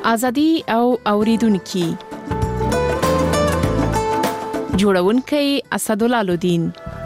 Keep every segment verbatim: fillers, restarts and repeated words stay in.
ازادي او اوریدونکو جوړونکي اسدالله لودین.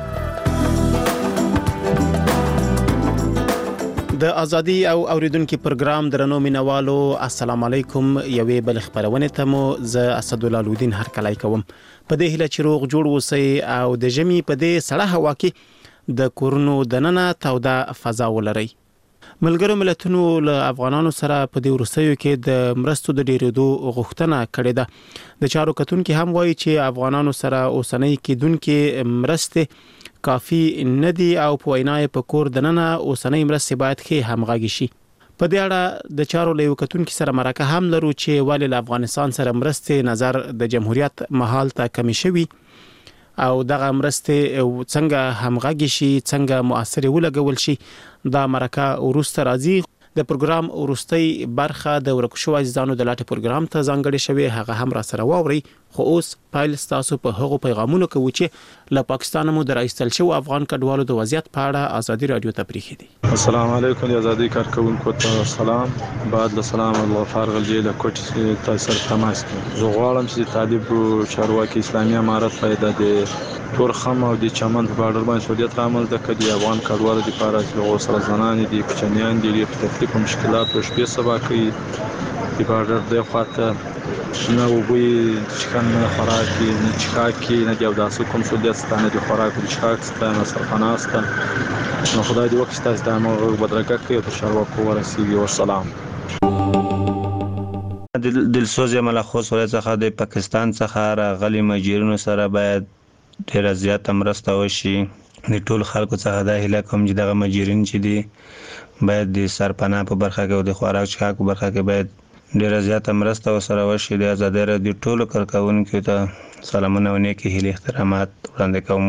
د ازادي او اوریدونکو پروګرام درنو مینوالو السلام علیکم. یوې بل خبرونه ته مو ز اسدالله لودین هر کلای کوم. په دې هله چې روغ جوړ وسی او د جمی په دې سړه هوا کې د کورونو دننه توده فضا ولري. ملګرو ملتونو له افغانانو سره په دې ورسېو کې د مرستو د ډیرېدو غوښتنه کړې ده. د چارو کتونکو هم وایي چې افغانانو سره اوسنۍ کېدونکو مرستې کافي نه دي او په وینای په کور دننه اوسنۍ مرستې باید ښه همغږي شي. په دې اړه د چارو له کتونکو سره مرکه هم لرو چې ولې افغانستان سره مرستې نظر د جمهوریت محل ته کمی شوي او دغه مرستې څنګه همغږي شي، څنګه مؤثر ولګول شي. دا مرکه ورسته راځي. د پروګرام ورستۍ برخه د ورکشو عزیزانو د لاټ پروګرام ته ځانګړې شوی، هغه هم را سره واوري. خو اوس پایل تاسو په هغو پیغامونو کې و چې له پاکستان مو درایستل شو افغان کډوالو د وضعیت په اړه ازادي رادیو ته پریخي دي. السلام علیکم د ازادي کارکونکو ته سلام. بعد له سلام الله فارغ الجیل کوټ تاسو تماس زه غواړم چې طالب چارواکي اسلامي امارت پیدا دي تور خم او د چمن په بارډر باندې سعودیت عمل د کدي افغان کډوالو لپاره چې غوسره زنان دي کوچنیان دي په تکلیف او مشکلات او شپې سبا کوي د بارډر د خواته نه وبوي چکن خوراکي نه چکاکي نه د داسو کوم سعودیت ستانه د خوراک او چکاک ستانه سرپناسته نو خدای دې وکړي تاسو د مو بدرګه کوي او شروع ورسیږي. والسلام. دلسوز ملخص څخه د پاکستان څخه راغلي مهاجرینو سره باید ډیر زیات مرسته وشي. د ټول خلکو څخه د هیله کوم چې دغه مهاجرین چې دي باید د سرپناه په برخه کې او د خوراک چکاک په برخه کې باید ډیر زیات مرسته وسره وشي. د ازادي رادیو ټول کارکونکو ته سلامونه او نیکی هیله احترامات وړاندې کوم.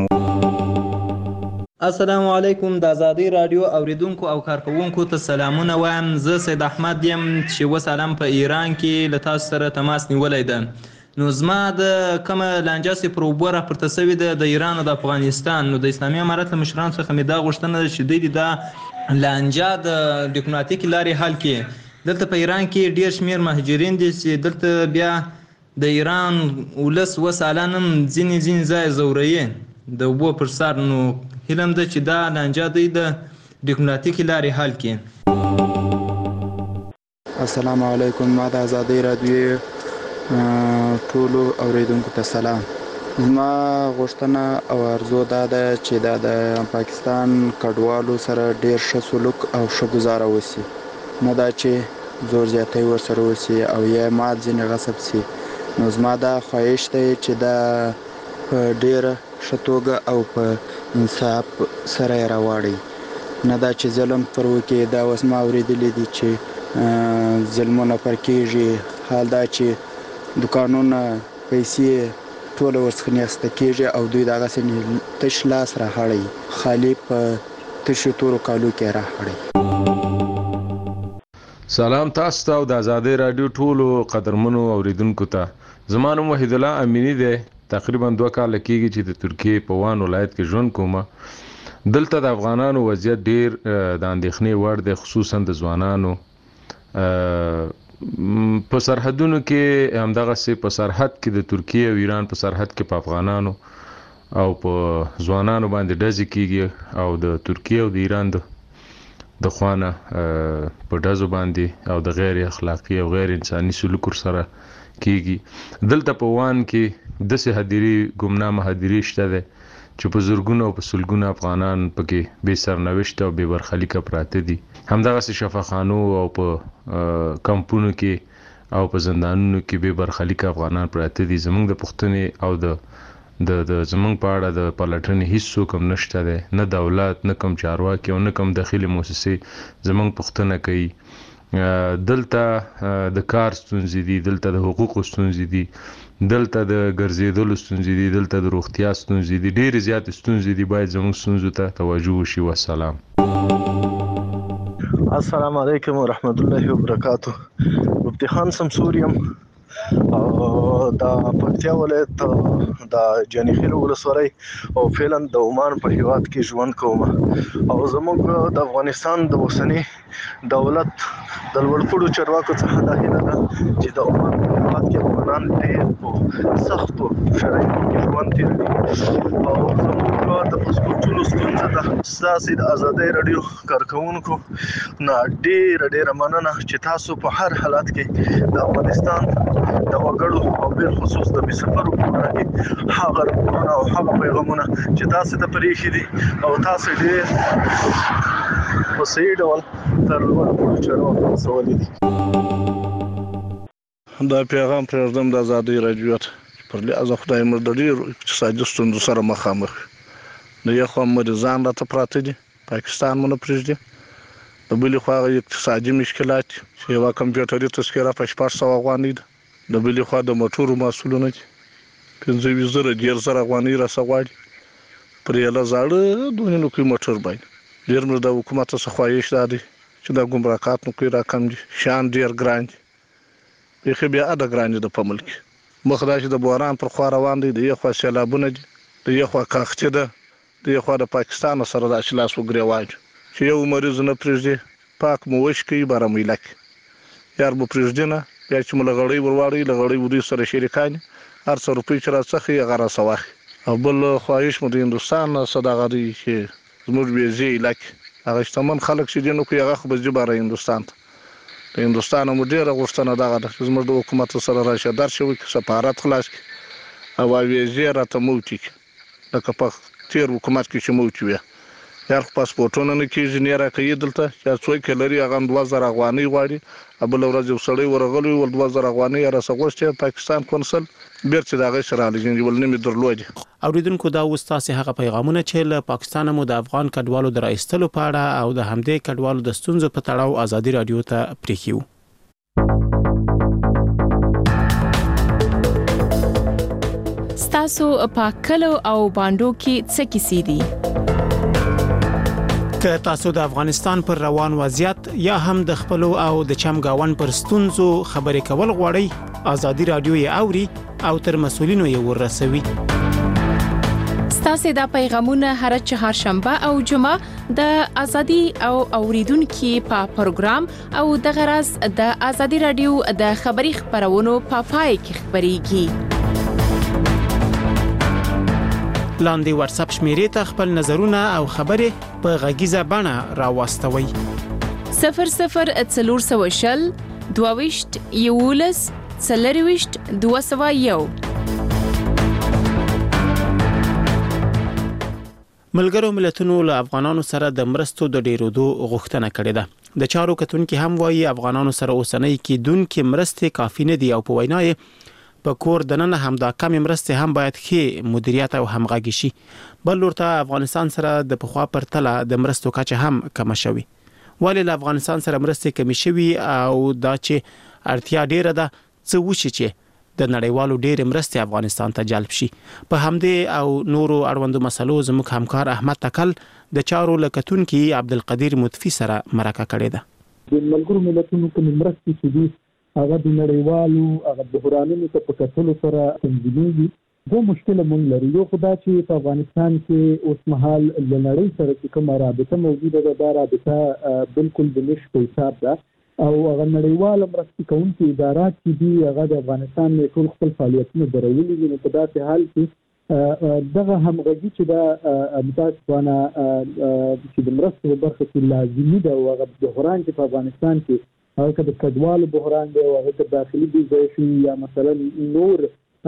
السلام علیکم. د ازادي رادیو اوریدونکو او کارکونکو ته سلامونه وایم. زه سید احمد یم چې وسلام په ایران کې له تاسو سره تماس نیولای ده. نو زما د کومه لانجه سي پروبوره پرته سوي ده د ایران او د افغانستان. نو د اسلامي امارت له مشرانو څخه مې دا غوښتنه ده چې دوی دا لانجه د ډیپلوماټیک لارې حل کړي. دلته په ایران کې ډیر شمیر مهاجرین دي چې دلته بیا د ایران ولس وسالانم ځینې ځینې ځای زوري د وبو پر سر. نو هیلم ده چې دا لانجه دوی د ډیپلوماټیک لارې حل کړي. السلام علیکم. ما د ازادي رادیو ټولو اوریدونکو ته سلام. زما غوښتنه او ارزو دا ده چې دا د پاکستان کډوالو سره ډیر ښه سلوک او ښه گزاره وسی، نه دا چې زور زیاتی ورسره وسی او یا مال ځینې غصب سي. نو زما دا خواهش دی چې دا په ډیره ښه توګه او په انصاف سره یې راواړي، نه دا چې ظلم پر وکړي. دا اوس ما اورېدلی دي چې ظلمونه پر کېږي. حال دا چې دوکانونه پیسې ټوله ورڅخه نیسته کېږي او دوی دغسې تش لاس راهړی، خالي په تشو تورو کالو کې راهړی. سلام تاسو ته او د ازادي رادیو ټولو قدرمنو اوریدونکو ته. زما نوم وحید الله امینی دی. تقریبا دوه کال کېږي چې د ترکیې په وان ولایت کې ژوند کوم. دلته د افغانانو وضعیت ډیر د اندېښنې وړ دی، خصوصا د ځوانانو په سرحدونو کې. همدغه سي په سرحد کې د ترکیې او ایران په سرحد کې په افغانانو او په ځوانانو باندې ډزې کیږي او د ترکیې او د ایران د د خوانه په ډزو باندې او د غیر اخلاقی او غیر انساني سلوک سره کیږي. دلته په وان کې د سه هديري ګمنامه هديري شته ده چې په زورګونو او په سلګونو افغانان پکې به سرنوشت او به برخلیک پراته دي. همدغه شفاخانو او په کمپونو کې او په زندانونو کې به برخلیک افغانان پراته دي. زمونږ د پښتنې او د د د زمونږ په اړه د پلټنې هیڅ کوم نشته ده، نه دولت نه کوم چارواکي او نه کوم داخلي مؤسسې زمونږ پښتنه کوي. دلته د کار ستونزې دي، دلته د حقوقو ستونزې دي، دلته د ګرځېدلو ستونزې دي، دلته د روغتیا ستونزې دي، ډېرې زیاتې ستونزې دي. باید زموږ ستونزو ته توجه وشي. والسلام. السلام علیکم ورحمت الله وبرکاتہ. مفتی خان سمسوریم او د پکتیا ولایت د جانخیل ولسوالۍ او فعلا د عمان په هیواد کې ژوند کوم او زموږ د افغانستان د اوسنی دولت د لوړپوړو چارواکو څخه دا هیله ده چې د امت په هېواد کې افغانان ډېر په سختو شرایطو کې ژوند تېروي او زموږ د پاسپورټونو ستونزه ده. ستاسې د ازادۍ راډیو کارکوونکو نه ډېره ډېره مننه چې تاسو په هر حالت کې د افغانستان د وګړو او بالخصوص د بېسفرو په باره کې هغه راپورونه او هغه پیغامونه چې تاسو ته پرېښي دي او تاسو ډېر په صحیح ډول تر لوړپوړو چارواکو رسولي دي. دا پیغام پرېږدم د ازادۍ راډیو ته پر لحاظه خدای مو د ډېرو اقتصادي ستونزو سره مخامخ د یو خوا مریضان راته پراته دي، پاکستان مو نه پرېږدي، د بلې خوا هغه اقتصادي مشکلات چې یوه کمپیوټري تذکره په شپږ سوه افغانۍ ده، د بلې خوا د موټرو محصولونه دي پنځه ویشت زره دېرش زره افغانۍ راڅخه غواړي پر یوه زاړه دوه نیمکۍ موټر باندې. ډېر مو د حکومت څخه خواهش دا دی چې دا ګمرکات نو کوي راکم دي، شیان ډېر ګران دي، بیخي بې حده ګران دي د په ملک کې. مخ دا چې د بحران پر خوا روان دی، د یو خوا سیلابونه دي، د یو خوا کاختي ده، د یو خوا د پاکستان سره داسې لاس وګرېوان چې یو مریض نه پرېږدي، پاک مو وش کوي باره میله کوي، یار مو پرېږدي نه، بیا چې مو له غړۍ ور واړوي له غړۍ ودوی سره شریکان هر څه روپۍ چې راڅخه یې هغه راڅه واخلي. او بل خواهش مو د هندوستان نه څه دغه دی چې زموږ ویزې علاقې هغه شتمن خلک چې دي نو کوي هغه خو به ځي باره هندوستان ته. د هندوستان مو ډېره غوښتنه دغه ده چې زموږ د حکومت سره راشي درشي وکړي، سفارت خلاص کړي او ویزې راته موتي کړي لکه په تېر حکومت کې چې موتي وي. یار خو پاسپورټونه نه کېږي، نه یې راکوي دلته، یا څوک یې لري هغه هم دوه زره افغانۍ غواړي، او بله ورځ یو سړی ورغلی ول دوه زره افغانۍ یې راڅه غوښتې، پاکستان کونسل بیرته د هغې سره رالیږي ول نه مې درلودې. اوریدونکو دا اوس تاسې هغه پیغامونه چې له پاکستانه مو د افغان کډوالو د راایستلو په اړه او د همدې کډوالو د ستونزو په تړاو ازادي راډیو ته پرېښي وو. ستاسو په کلو او بانډو کې څه کیسې دي؟ که تاسو د افغانستان پر روان وضعیت یا هم د خپلو او د چمګاون پر ستونزو خبرې کول غواړئ، ازادي راډیو یې اوري او تر مسؤلینو یې ورسوي. ستاسو دا پیغامونه هر چهارشنبه او جمعه د ازادي او اوریدونکو په پروګرام او د غرض د ازادي راډیو د خبري خبرونو په پای کې خبريږي. لاندې واتس اپ شمیرې ته خپل نظرونه او خبرې په غږیزه بڼه راوستوي. صفر صفر څلور سوه شل دوه ویشت یولس څلور ویشت دوه سوه یو. ملګرو ملتونو له افغانانو سره د مرستو د ډیرودو غوښتنه کړې ده. د چارو کتونکو هم وایي افغانانو سره اوسنۍ کېدونکې مرستې کافي نه دي او په وینا یې په کور دننه هم دا کم مرستې هم باید ښه مدیریت او همغږي شي. بل ورته افغانستان سره د پخوا پرتله د مرستو کچه هم کم شوي. ولې له افغانستان سره مرستې کمی شوي او دا چې اړتیا ډیره ده څه وشي چې د نړیوالو ډېر مرستې افغانستان ته جلب شي؟ په همدې او نورو اړوندو مسلو زموږ همکار احمد تکل د چارو لکتونکي عبدالقدیر مطفی سره مرکه کړې ده. د ملګرو ملتونو کوم مرستې چې دي هغه د نړیوالو هغه بحرانونو ته په کتلو سره تنظیمېږي. دوه مشکله مونږ لرو، یو خو دا چې په افغانستان کې اوس مهال له نړۍ سره چې کومه رابطه موجوده ده دا رابطه بالکل د نش په حساب ده او هغه نړیواله مرستې کوونکي ادارات چې دي هغه د افغانستان نه ټول خپل فعالیتونه درولي دي. نو په داسې حال کې دغه همغږي چې دا متاسفانه چې د مرستو په برخه کې لازمي ده او هغه بحران چې په افغانستان کې هغه که د کډوالو بحران دی او هغه که داخلي بېځایه شوي یا مثلا نور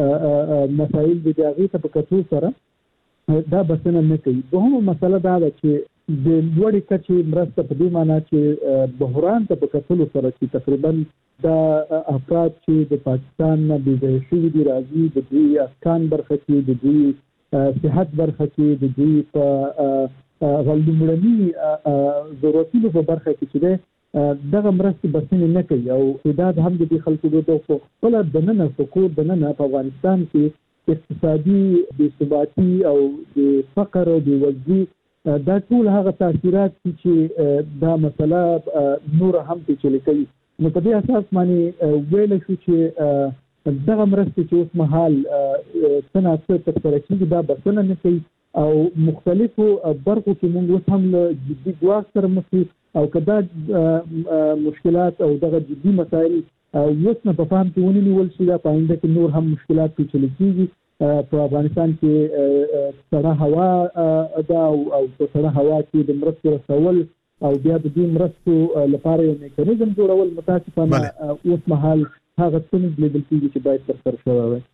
مسایل دي د هغې ته په کتو سره دا بسنه نه کوي. دوهمه مسله دا ده چې د لوړې کچې مرسته په دې معنا چې بحران ته په کتلو سره چې تقریبا دا افراد چې د پاکستان نه بېځایه شوي دي راځي د دوی اسکان برخه کې د دوی صحت برخه کې د دوی په لومړني ضرورتونو په برخه کې چې دی دغه مرستې بسنې نه کوي او تعداد هم د دې خلکو د خپله دننه په کور دننه په افغانستان کې اقتصادي بېثباتي او د فقر او بېوزلي دا ټول هغه تاثیرات دي چې دا مسله نور هم پیچلې کوي. نو په دې اساس باندې ویلی شو چې دغه مرستې چې اوس مهال څه ناڅه ترسره کېږي دا بسنه نه کوي او مختلفو برخو کې موږ اوس هم له جدي ګواښ سره مخ او کدا مشکلات او دغه جدي مسایل اوس نه په فهم کې ونیول شي دا پاینده کې نور هم مشکلات پیچلي کیږي په افغانستان کې سړه هوا دا او په سړه هوا کې د مرستو رسول او بیا د دې مرستو لپاره یو میکانیزم جوړول متاسفانه اوس مهال هغه څه لیدل کیږي چې باید ترسره شوی وي.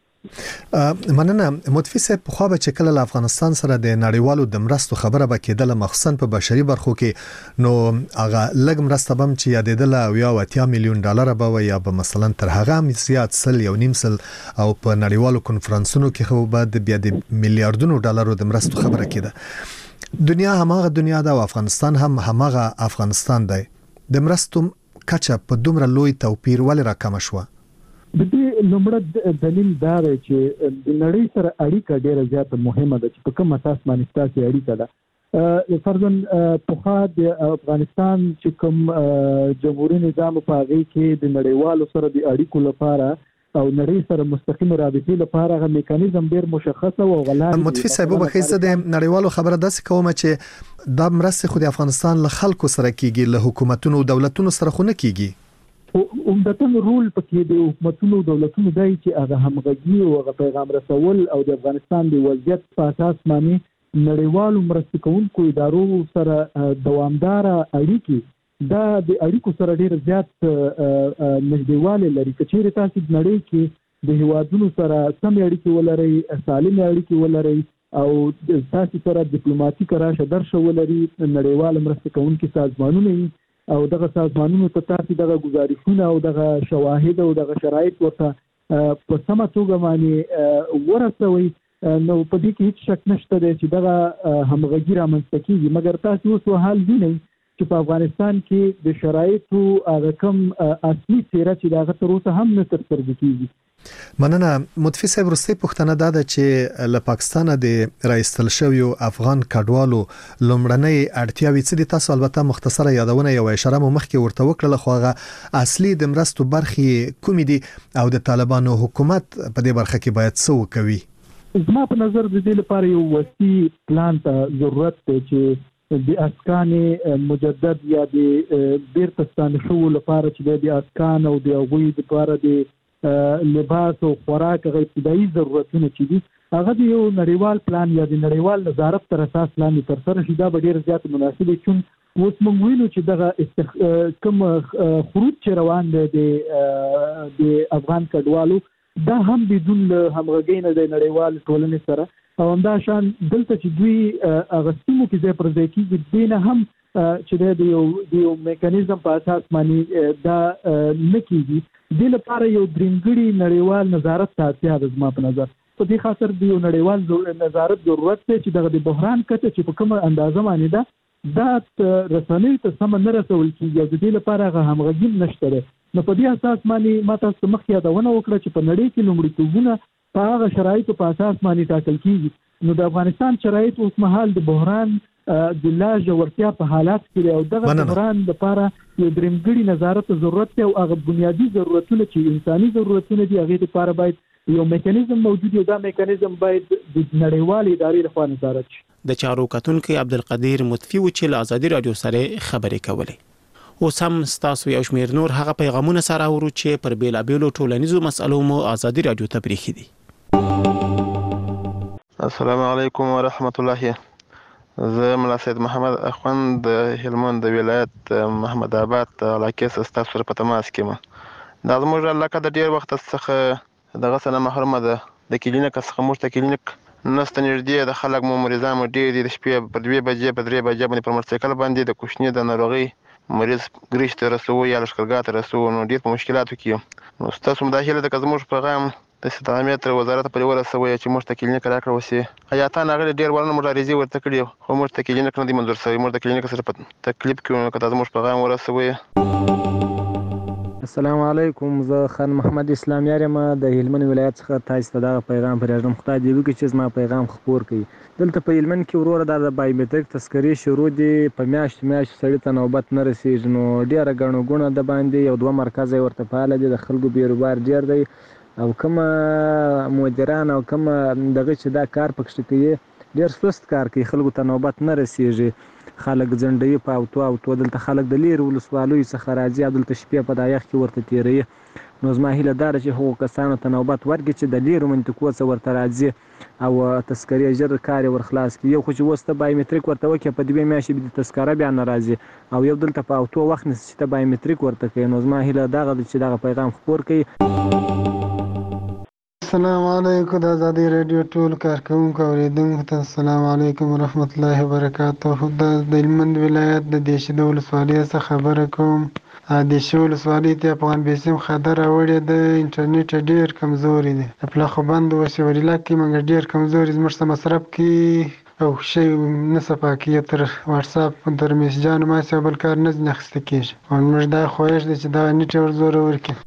مننه متفي صاحب په خو به چې کله افغانستان سره د نړیوالو د مرستو خبره به کېدله مخصوصا په بشري برخو کې نو هغه لګ مرسته بم چې یادېدله او یا اتیا میلیون ډالر به یا به مثلا تر هغه هم زیات سل یو نیم سل او په نړیوالو کنفرانسونو کې خو به بیا د میلیارډونو ډالرو د مرستو خبره کېده. دنیا هماغه دنیا ده او افغانستان هم هماغه افغانستان دی. د مرستو کچه په دومره لوی توپیر ولې راکمه شوه؟ د دې لومړی دلیل دا دی چې د نړۍ سره اړیکه ډیره زیاته مهمه ده چې په کوم اساس باندې ستاسو اړیکه ده. فرضاً په د افغانستان چې کوم جمهوریت نظام په هغه کې د نړیوالو سره د اړیکو لپاره او نړۍ سره مستقیم رابطې لپاره غو میکانیزم ډیر مشخص او غلط. متفي صاحب په خیسه د نړیوالو خبره داسې کومه چې د مرسته خو د افغانستان له خلکو سره کیږي له حکومتونو او دولتونو سره خو نه کیږي. عمدتاً رول پکې د حکومتونو او دولتونو دی چې هغه همغږي او هغه پیغام رسول او د افغانستان د وضعیت په اساس باندې نړیوالو مرسته کوونکو ادارو سره دوامدار اړیکې دا د اړیکو سره ډیر زیات نږدېوالی لري. که چیرې تاسو د نړۍ کې د هیوادونو سره سم اړیکې ولرئ سالم اړیکې ولرئ او تاسو سره ډیپلوماټیک راشه درشه ولري نړیوال مرسته کوونکي سازمانونه او دغه سازمانونو ته تاسو دغه گزارشونه او دغه شواهد او دغه شرایط ورته په سمه توګه باندې ورسوي نو په دې کې هیڅ شک نشته چې دغه همغږي رامنځته کیږي. مګر تاسو اوس حال وینئ چې په افغانستان کې د شرایطو هغه کوم اصلي څیره چې دغه تر اوسه هم نه ترسره کیږي. مننه متفي صاحب وروستي پوښتنه ده چې له پاکستان د رایستل شویو افغان کډوالو لومړنۍ اړتیاوې څه دي؟ تاسو البته مختصره یادونه یو اشاره مو مخکې ورته وکړه خو هغه اصلي د مرستو برخې کومې دي او د طالبانو حکومت په دې برخه کې باید څه وکوي؟ زما په نظر د دې لپاره یو وسیع پلان ته ضرورت دی چې د اسکان مجدد یا د بیرته ستانشو لپاره چې د اسکان او د غوی لپاره د لباس او خوراک غو ابتدایي ضرورتونه چې دي هغه د یو نړیوال پلان یا د نړیوال نظارت تر اساس لاندې تر سره شي دا ډیر زیات مناسب دي. چون اوس موږ وینو چې دغه استخ... کوم خروج چې روان دی د افغان کډوالو دا هم بدون همغږي نه د نړیوال ټولنې سره او همدا شان دلته چې دوی اغستمو کې ځای پر ځای کېږي دینه هم چې د یو د یو میکانیزم په اساس باندې دا نه کېږي. د لپاره یو درنګړي نړیوال نظارت ته اړتیا ده. زما په نظر په دې خاطر د یو نړیوال نظارت ضرورت دی چې دغه د بحران کته چې په کومه اندازه باندې ده دا رسنۍ ته سم نه رسول کېږي او د دې لپاره هغه همغږي نشته ده. نو په دې اساس باندې ما تاسو مخکې یادونه وکړه چې په نړۍ کې لومړیتوبونه په هغه شرایطو په اساس باندې ټاکل کېږي. نو د افغانستان شرایط اوس مهال د بحران د لا ژورتیا په حالات کې او دغه بحران لپاره یو درنګړي نظارت ضرورت دی او هغه بنیادی ضرورتونه چې انساني ضرورتونه دي هغه لپاره باید یو میکانیزم موجود وي. دا میکانیزم باید د نړیوال ادارې لخوا نظارت شي. د چارو کتونکو عبدالقدیر متفي و چې له آزادي رادیو سره خبرې کولې. اوس هم ستاسو یو شمېر نور هغه پیغامونه سره ورو چې پر بیلابیلو ټولنیزو مسلو مو آزادي رادیو ته پریښي دي. السلام علیکم ورحمت الله. زه ملا سید محمد اخوند د هلمند د ولایت محمد آباد علاقې څخه تاسو سره په تماس کې یم. دا زموږ علاقه د ډیر وخت څخه دغه سره محرومه ده. د کلینیک څخه موږ ته کلینیک نسته نږدې د خلک مو مریضان مو ډیر دي. د شپې په دوه بجې په درې بجې باندې پر موټرسایکل باندې د کوشنې د ناروغي مریض ګریش ته رسو یا لښکرګاه ته رسو نو ډیر په مشکلاتو کې نو تاسو مداخله د زموږ پیغام د استعمار وزارت په لور سوي چې موږ ته کلینیک راکړو وسی حیاتان هغه ډیر ورنه مبارزي ورته کړی خو موږ ته کلینیک نه دی منظور شوی. موږ د کلینیک سره په تکلیف کې نو کته زموږ پیغام ورسوي. السلام علیکم. زه خان محمد اسلام یارم د هلمند ولایت څخه تاسو ته دا پیغام پرېږدم. خدای دې وکړي چې زما پیغام خپور کړي. دلته په هلمند کې ورور د بایومټریک تذکرې شروع دي په میاشت میاشت سړی ته نوبت نه رسیږي نو ډیره غنو غونه د باندې یو دوه مرکز ورته فعال دي د خلکو بیروبار ډیر دی او کوم مدیران او کوم دغه چې دا کار پکښ کوي ډیر سست کار کوي خلکو ته نوبت نه رسیږي خلک ځنډوي په اوتو اوتو. دلته خلک د لیرې ولسوالیو څخه راځي او دلته شپې په دا یخ کې ورته تېروي. نو زما هیله دا ده چې هغو کسانو ته نوبت ورکړي چې د لیرو منطقو څخه ورته راځي او تذکرې ژر کار یې ورخلاص کړي. یو خو چې اوس ته بایومټریک ورته وکړې په دوې میاشتې به د تذکره بیا نه راځي او یو دلته په اوتو وخت نیسي چې ته بایومټریک ورته کوې. نو زما هیله دغه ده چې دغه پیغام خپور کړي. السلام علیکم د ازادي رادیو ټول کارکونکو اوریدونکو ته السلام علیکم ورحمت الله وبرکاته. د هلمند ولایت د دیشې ولسوالۍ څخه خبره کوم. د دیشې ولسوالۍ ته افغان بیسیم خاطر راوړې د انټرنیټ ډېر کمزوري دی. د پلاخوبند او سیوریلا کې موږ ډېر کمزوري زموږ سره مصرف کې او شی نه صفا کې تر واتس اپ تر میسجانو ما څه بل کار نه نخسته کېږي. او موږ دا خوښ دي چې دا نیټ ور زور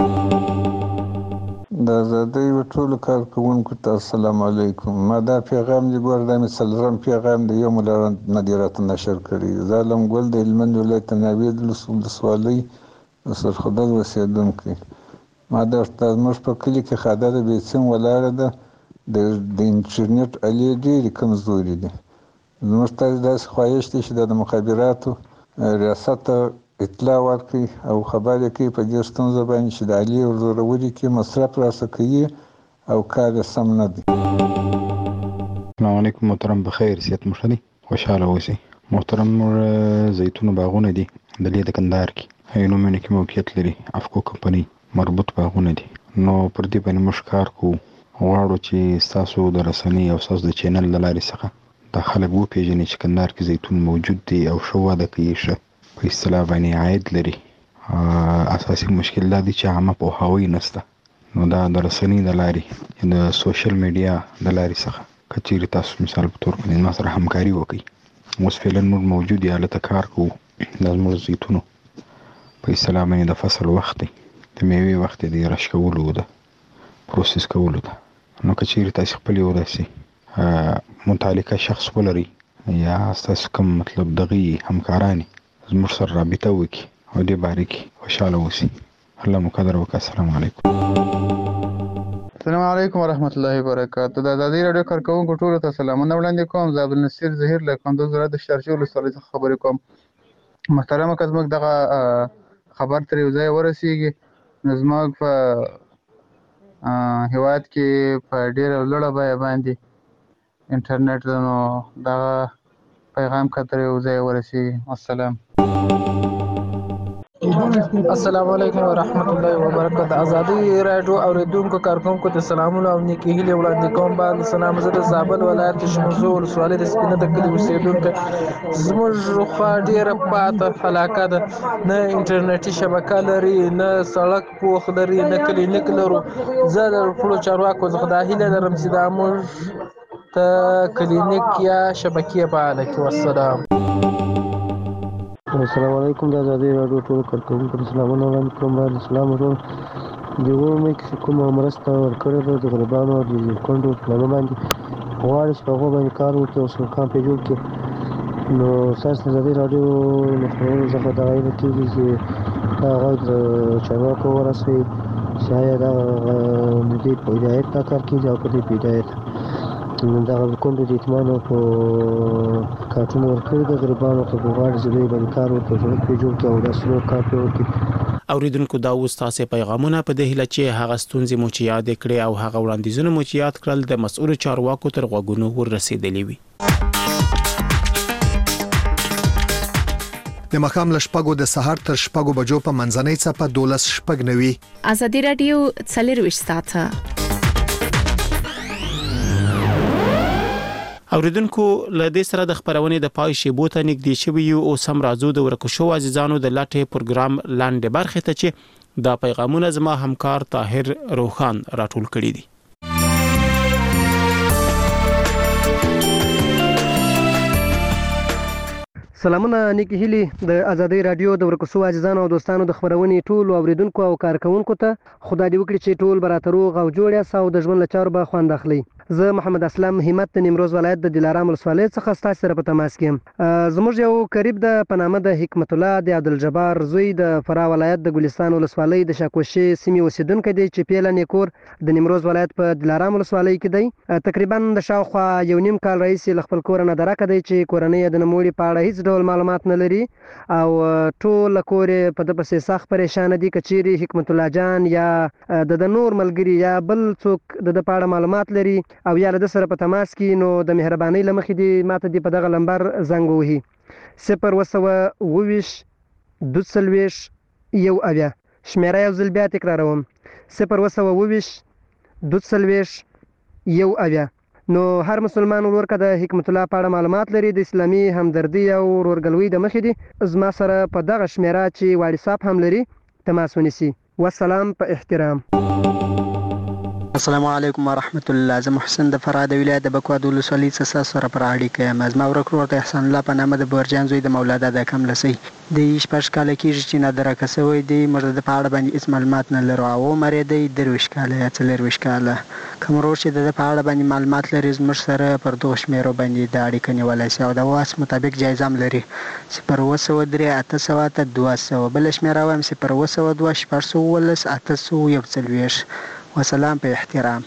ورکړي. د ازادۍ ټولو کارکوونکو ته السلام علیکم. ما دا پیغام دی ګور د څلورم پیغام دی یو مولا مدیریت نشر کړی. زالم ګل د هلمند ولایت ناوید ولسوالۍ سرخدل اوسېدونکی. ما درته زموږ په کلي کې خاده د بیسیم ولاړه ده. د انټرنیټ الې ډېرې کمزوري دي. زموږ ته داسې خواهش دی چې د مخابراتو ریاست ته اطلاع ورکړي او خبر یې کوي په دې ستونزه باندې چې د الې ورزوروري کې مصرف راسه کوي او کار یې سم نه دی. السلام علیکم محترم. بخیر صحت مو ښه دی؟ خوشحاله اوسئ. محترم موږ زیتون باغونه دي د لې د کندهار کې هینومینه کې موقعیت لري. افکو کمپنۍ مربوط باغونه دي. نو پر دې باندې موږ کار کوو. غواړو چې ستاسو د رسنۍ او ستاسو د چینل له لارې څخه دا خلک وپېژني چې کندهار کې زیتون موجود دی او ښه وده کوي، ښه په اصطلاح باندې عاید لري. اساسي مشکل دا دی چې عامه پوهاوی نشته. نو دا د رسنۍ د لارې د سوشل میډیا د لارې څخه که چیرې تاسو مثال په تور باندې ما سره همکاري وکړئ. اوس فعلا موږ موجود یو هلته کار کوو. دا زموږ زیتونو په اصطلاح باندې د فصل وخت دی، د میوې وخت دی، د رش کولو ده، پروسس کولو ده. نو که چیرې تاسې خپل یو داسې متعلقه شخص ولرئ یا ستاسو کوم مطلب دغه همکاران زموږ سره رابطه وکړي او دې باره کې خوشحاله اوسي. الله مو قدر وکړه. السلام علیکم. السلام علیکم ورحمت الله وبرکاته. د ازادي رادیو کارکوونکو ټولو ته سلامونه وړاندې کوم. زه عبدالنصیر ظهیر له کندوز ولایت د شارجې ولسوالۍ څخه خبرې کوم. محترمه که زموږ دغه خبر تر یو ځای ورسیږي نو زموږ په هیواد کې په ډېره لوړه بیه باندې انټرنیټ ده، نو دغه پیغام که تر یو ځای ورسیږي. السلام السلام علیکم ورحمت الله وبرکاته. ازادي رادیو اوریدونکو کارکونکو ته سلامونه او نیکی هیلې وړاندې کوم. بعد سلام. زه د زابل ولایت د شمزو ولسوالۍ د سپینه د کلي اوسېدونکی. زموږ خوا ډېره پاته علاقه ده، نه انټرنیټي شبکه لري، نه سړک پوخ لري، نه کلینیک لرو. زه د ټولو چارواکو څخه دا هیله لرم چې دا موږ ته کلینیک یا شبکې فعاله کړي. والسلام. السلام علیکم. د ازادي رادیو ټولو کارکوونکو ته سلامونه وړاندې کوم. باید اسلام ورور د اومې کې کومه مرسته ورکړې ده د غریبانو او د کونډو په نامه باندې غواړي چې په هغو باندې کار وکړي او سرکان پرې جوړ کړي. نو ستاسو د ازادي رادیو له خپرونو څخه دغه هیله کېږي چې دا غږ د چارواکو ورسوي چې آیا دغه د دې په هدایت دا کار کېږي او په دې په هدایت دغه کونډو د یتیمانو په کارټونه ورکړي د غریبانو ته غواړي چې دوی باندې کار وکړي، سړک پرې جوړ کړي او داسې نور کار پرې وکړي. اوریدونکو دا اوس تاسو پیغامونه په دې هیله چې هغه ستونزې مو چې یاد کړې او هغه وړاندیزونه مو چې یاد کړل د مسؤل چارواکو تر غوږونو ورسېدلې وي. د مخام لشپګو د سحر تر شپګو بجو په منځنۍ څپه دولس شپګ نوي. ازادي رادیو څلرويشت ساعته. اوریدونکو له دې سره د خبرونې د پای شیبو ته نږدې شوي یو او سم راځو د ورکو شو عزیزانو د لاټه پروګرام لاندې برخه ته چې دا پیغامونه زما همکار طاهر روخان راټول کړي دي. سلامونه نیکی هیلی د ازادي رادیو د ورکو شو عزیزانو او دوستانو د خبرونې ټول اوریدونکو او کارکونکو ته خدای دې وکړي چې ټول براتروغ او جوړیا ساو د ژوند لچار به خوند اخلي. زه محمد اسلم همت د نیمروز ولایت د دلارام ولسوالۍ څخه ستاسو سره په تماس کې یم. زموږ یو قریب د په نامه د حکمت الله د عبدالجبار زوی د فراه ولایت د ګلستان ولسوالۍ د شاکوشي سیمې اوسیدونکی دی چې پیله نیکور د نیمروز ولایت په دلارام ولسوالۍ کې دی. تقریبا د شاوخوا یو نیم کال راهیسې له خپل کوره نه درکه دی چې کورنۍ یې د نوموړي په اړه هیڅ ډول معلومات نه لري او ټول کور یې په ده پسې سخت پریشانه دي. که چیرې حکمت الله جان یا د د نور ملګري یا بل څوک د ده په اړه معلومات لري او یا له ده سره په تماس کې نو د مهربانۍ له مخې دې ماته دې په دغه لمبر زنګ ووهي صفر اووه سوه اووه ویشت دوه څلوېښت یو اویا. شمېره یو ځل بیا تکراروم صفر اووه سوه اووه ویشت دوه څلوېښت یو اویا. نو هر مسلمان ورور که د حکمت الله په اړه معلومات لري د اسلامي همدردي او ورورګلوۍ د مخې دي زما سره په دغه شمېره چې واټساپ هم لري تماس ونیسي. والسلام په احترام. السلام علیکم ورحمت الله. زه محسن د فراه د ولایت د بکوا د ولسوالۍ څخه ستاسو سره پر اړیکه یم. زما ورک ورور د احسان الله په نامه د بورجان زوی د مولا دادا کملسی دی شپږ کاله کېږي چې نادرکه سوی دی. موږ د ده په اړه باندې هېڅ معلومات نه لرو او عمر یې دی درویشت کاله یا څلېرویشت کاله. کوم ورور چې د ده په اړه باندې معلومات لري زموږ سره پر دغو شمېرو باندې د اړیکه نیولی شي او د وس مطابق جایزه هم لري صفر اووه سوه درې اته سوه اته دوه سوه. بله شمېره وایم صفر اووه سوه دوه شپږ سوه اوولس اته سوه یو څلوېښت. وسلام په احترام.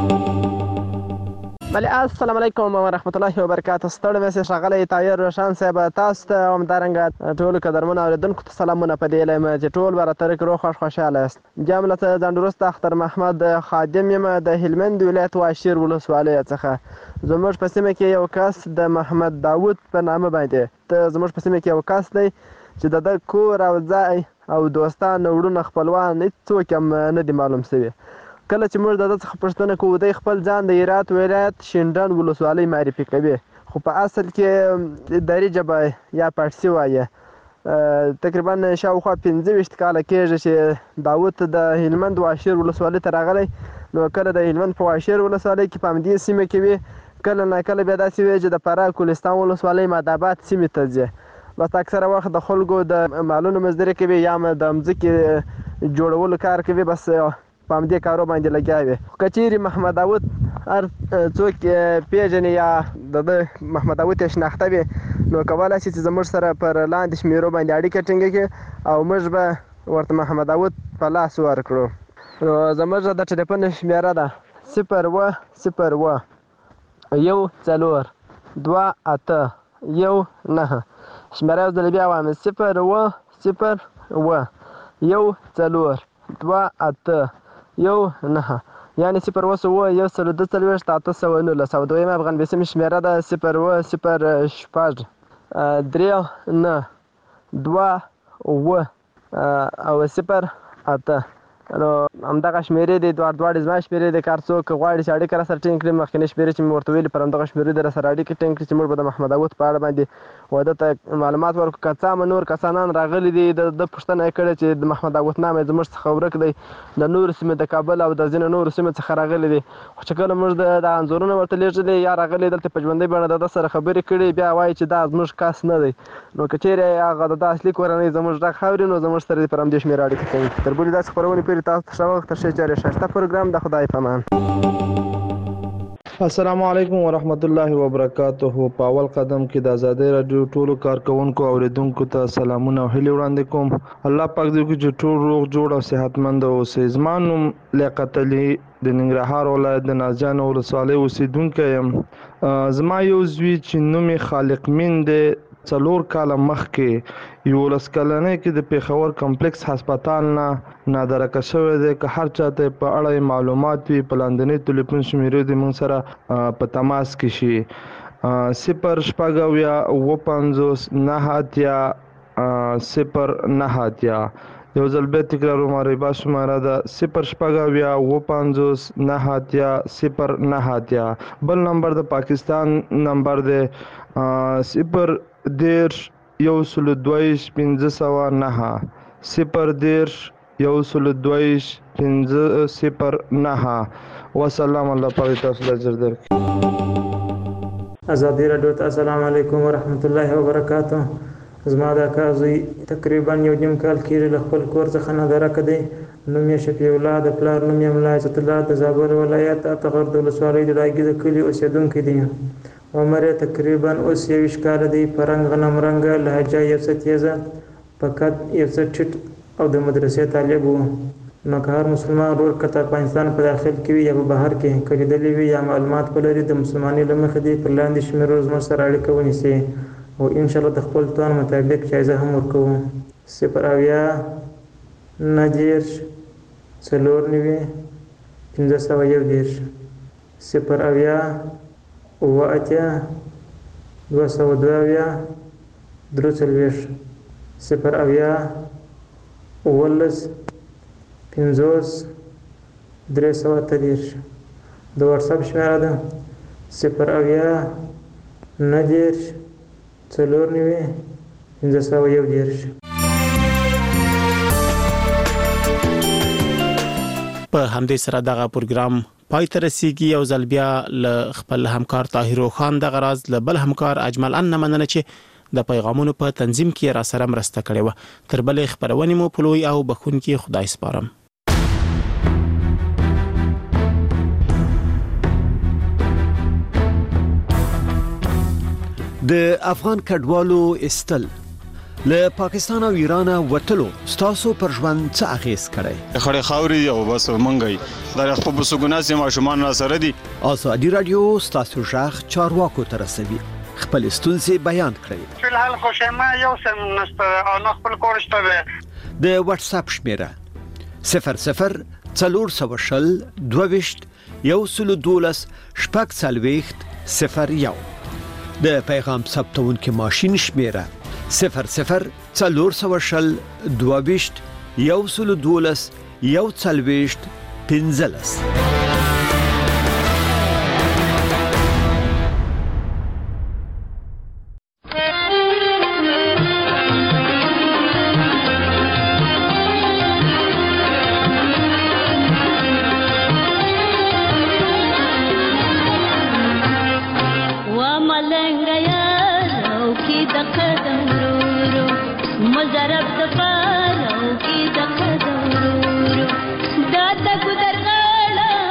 بله السلام علیکم ورحمت الله وبرکاته. ستړی مې ښاغلی طاهر روشن صاحب تاسو ته همدارنګه ټولو قدرمنو اورېدونکو ته سلامونه په دې یم چې ټول به راته روغ خوښ خوشحاله یاست. بیا هم له ځان وروسته اختر محمد خادم یم د هلمند ولایت واشیر ولسوالۍ څخه. زموږ په سیمه کې یو کس د محمد داود په نامه باندې ته زموږ په سیمه کې یو کس دی چې د ده کور او ځای او دوستان وروڼه خپلوان هېڅوک هم نه دي معلوم شوي. کله چې موږ د ده څخه پوښتنه کوو دی خپل ځان د هرات ولایت شینډنډ ولسوالۍ معرفي کوي خو په اصل کې دري ژبه یا پارسي وایي. تقریبا شاوخوا پنځه ویشت کاله کېږي چې داود د هلمند واشیر ولسوالۍ ته راغلی. نو کله د هلمند په واشیر ولسوالۍ کې په همدې سیمه کې وي کله نه کله بیا داسې وي چې د فراه کولستان ولسوالۍ ماداباد سیمې ته ځي. بس اکثره وخت د خلکو د مالونو مزدوري کوي یا د مځکې جوړولو کار کوي بس په همدې کارو باندې لګیا وي. که چیرې محمد داود هر څوک پیژني یا د ده محمد داود یې شناخته وي نو کولی شي چې زموږ سره پر لاندې شمېرو باندې اړیکه ټینګه کړي او موږ به ورته محمد داود په لاس ورکړو. نو زموږ د ټلیفون شمېره ده صفر اووه صفر اووه یو څلور دوه اته یو نهه. شمېره یو ځل بیا وایم صفر اووه صفر اووه یو څلور دوه اته یو نهه یعنې صفر اووه سوه یو سل دوه څلوېښت اته سوه نولس. او دویمه افغان بیسیمې شمېره ده صفر اووه صفر شپږ درې نه دوه اووه او صفر اته. نو همدغه شمېرې دي دواړه دواړې زما شمېرې دي. که هر څوک غواړي چې اړیکه راسره ټینګ کړي مخکینۍ شمېرې چې مې ورته ویلي پر همدغه شمېرې دې راسره اړیکه ټینګ کړي چې موږ به د محمد داود په اړه باندې و ده ته معلومات ورکړو. که څه هم نور کسانان راغلي دي د ده پوښتنه یې کړې چې د محمد داود نام یې زموږ څخه ورک دی د نورو سیمې د کابل او د ځینو نورو سیمو څخه راغلي دي. خو چې کله موږ د انځورونه ورته لیږلي یا راغلي دلته په ژوندۍ بڼه د ده سره خبرې کړي بیا وایي چې دا زموږ کس نه دی. نو که چیرې هغه د ده اصلي کورنۍ زموږ غږ اوري نو زموږ سره دې پر همدې شمېره اړیکه ټینګ کړي. تر بلې داسې خپرونې پورې تاسو ته ښه وخت تر ښې چارې ښایسته پروګرام د خدای په امان. السلام علیکم ورحمت الله وبرکاته. په اول قدم کې د ازادۍ راډیو ټولو کارکوونکو اوریدونکو ته سلامونه او هیلې وړاندې کوم. الله پاک دې وکړي چې ټول روغ جوړ او صحتمند اوسئ. زما نوم لیاقت علي د ننګرهار ولایت د نازجان ولسوالۍ اوسیدونکی یم. زما یو زوی چې نوم یې خالق مین دی څلور کاله مخکې یولس کلنۍ کې د پېښور کمپلیکس هسپتال نه نادرکه شوی دی. که هر چاته په اړه معلومات وي په لاندنۍ ټلیفون شمېرې دې موږ سره په تماس کې شي صفر شپږ اویا اووه پنځوس نهه اتیا صفر نهه اتیا. یو ځل بیا تکراروم ربا شماره ده صفر شپږ اویا اووه پنځوس نهه اتیا صفر نهه اتیا. بل نمبر د پاکستان نمبر دی صفر دېرش یو سلو دوهویشت پنځه سوه نهه صفر دېرش یو سلو دوهویشت پنځه صفر نهه. وسلام. الله پاک تاسو ته اجر درکړي. ازادي راډیو ته السلام علیکم ورحمت الله وبرکاته. زما د اکا زوی تقریبا یو نیم کال کېږي له خپل کور څخه نادرکه دی نوم یې شفیع الله، د پلار نوم یې ملا عزت الله، د زابل ولایت اتغر د ولسوالۍ د ډاګي د کلي اوسېدونکی دی. عمر یې تقریبا اوس یویشت کاله دی. په رنګ غنم رنګه، لهجه یو څه تیزه، په قد یو څه ټیټ او د مدرسې طالب و. نو که هر مسلمان ورور که د افغانستان په داخل کې وي یا په بهر کې، که لیدلی وي یا معلومات ولري، د مسلمانۍ له مخې دې پر لاندې شمېرو زموږ سره اړیکه ونیسي او انشاءالله د خپل توان مطابق جایزه هم ورکوو. صفر اویا نهه دېرش څلور نوي پنځه سوه یو دېرش، صفر اویا اووه اتیا دوه سوه دوه اویا درې څلوېښت، صفر اویا اوولس پنځوس درې سوه اته دېرش. د واتساپ شمېره ده صفر اویا نهه دېرش څلور نوي پنځه سوه یو دېرش. په همدې سره دغه پروګرام پای ته رسیږي. یو ځل بیا له خپل همکار طاهر خان دغه راز له بل همکار اجمل ان مننه چې د پیغامونو په تنظیم کې را سره مرسته کړې و. تر بلې خبرونې مو په لوی او بخونکي خدای سپارم. د افغان کډوالو استل له پاکستان او ایران وټلو ستاسو پر ژوند څه اغیز کړی؟ خړې خاوري او بس منګي د خپل بسګوناس ماشومان را سره دي. ازادي رادیو ستاسو ژغ چارواکو ته رسوي. خپل ستونزې بیان کړئ. فلحال خوشاله یو سم نشته او نه خپل کور شته. د واتس اپ شمیره صفر صفر څلور سوه شل دوه ویشت یو سل دولس شپږ څلوېښت صفر یو. د پیغام ثبتونکو ماشین شمیره صفر صفر څلور سوه شل دوه ویشت یو سل دولس یو څلوېښت پنځلس. مزرب د پارو کې د قدم ورو دا د ګدر غاړه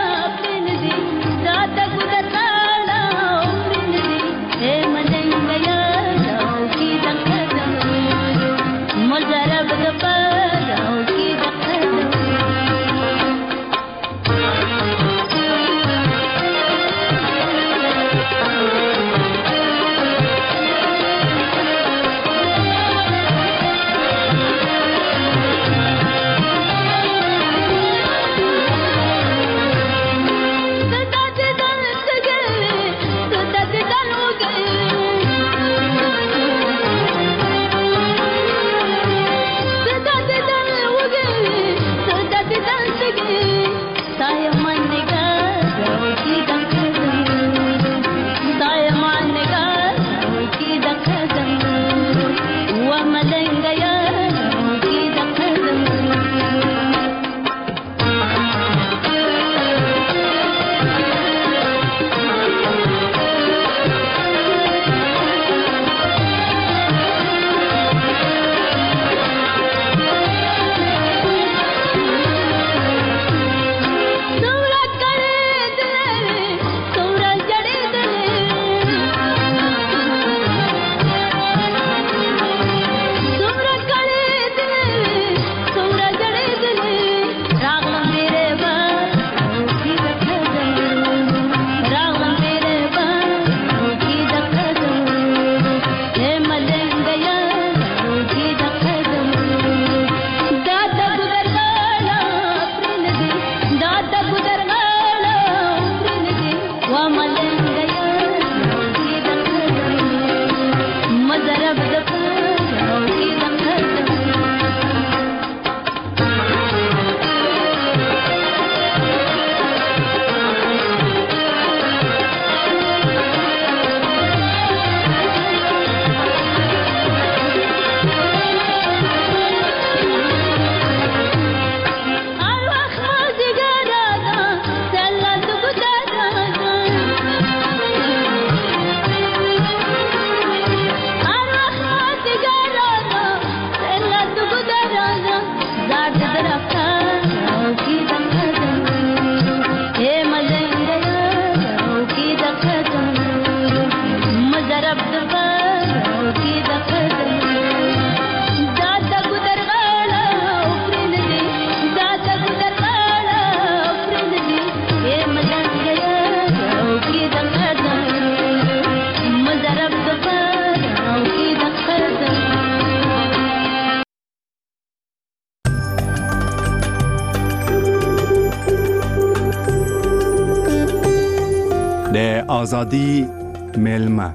آزادی میلمه.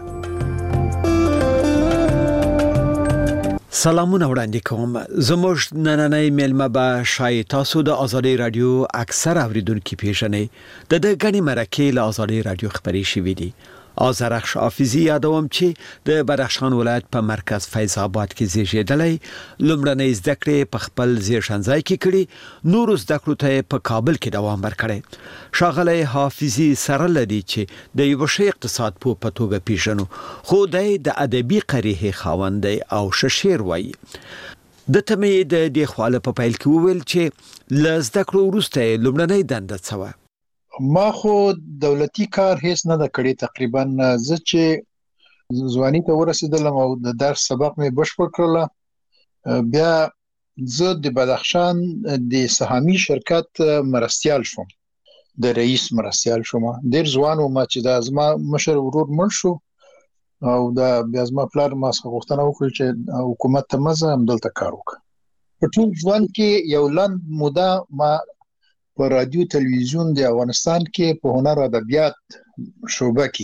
سلامونه وړاندې کوم. زموږ نننۍ میلمه به شای تاسو د ازادي رادیو اکثر اوریدونکو پیژنئ. د د غنی مرکه له ازادي رادیو خبري شوې دي. آذرخش حافظي یادوم چې د بدخشان ولایت په مرکز فیض آباد کې زیږیدلی، لومړنۍ زده کړې په خپل زیږنځای کې کړې، نور زده کړو ته په کابل کې دوام ورکړی. ښاغلی حافظي سره لدی چې د یو ښه اقتصاد په پتوګه پیژنو، خو د ادبي قریحه خاوند دی او ششیر وایي. د تمې د دې خواله په پیل کې وویل چې لزده کړو وروسته لومړنۍ دنده څه وه. ما خو دولتي کار هیڅ نه د کړی. تقریبا زه چې ځواني ته ورسېدلم او د درس سبق مې بشپړ کړل، بیا زه د بدخشان د سهامي شرکت مرستیال شوم، د رئیس مرستیال شوم. ډیر ځوان وم چې د ازما مشر ورور مړ شو او دا بیا ازما پلار ما څخه غوښتنه وکړه چې حکومت ته مزه هم دلته کار وکړم. په ټول ژوند کې یو لنډ موده ما په رادیو تلویزیون د افغانستان کې په هنر او ادبیات شعبه کې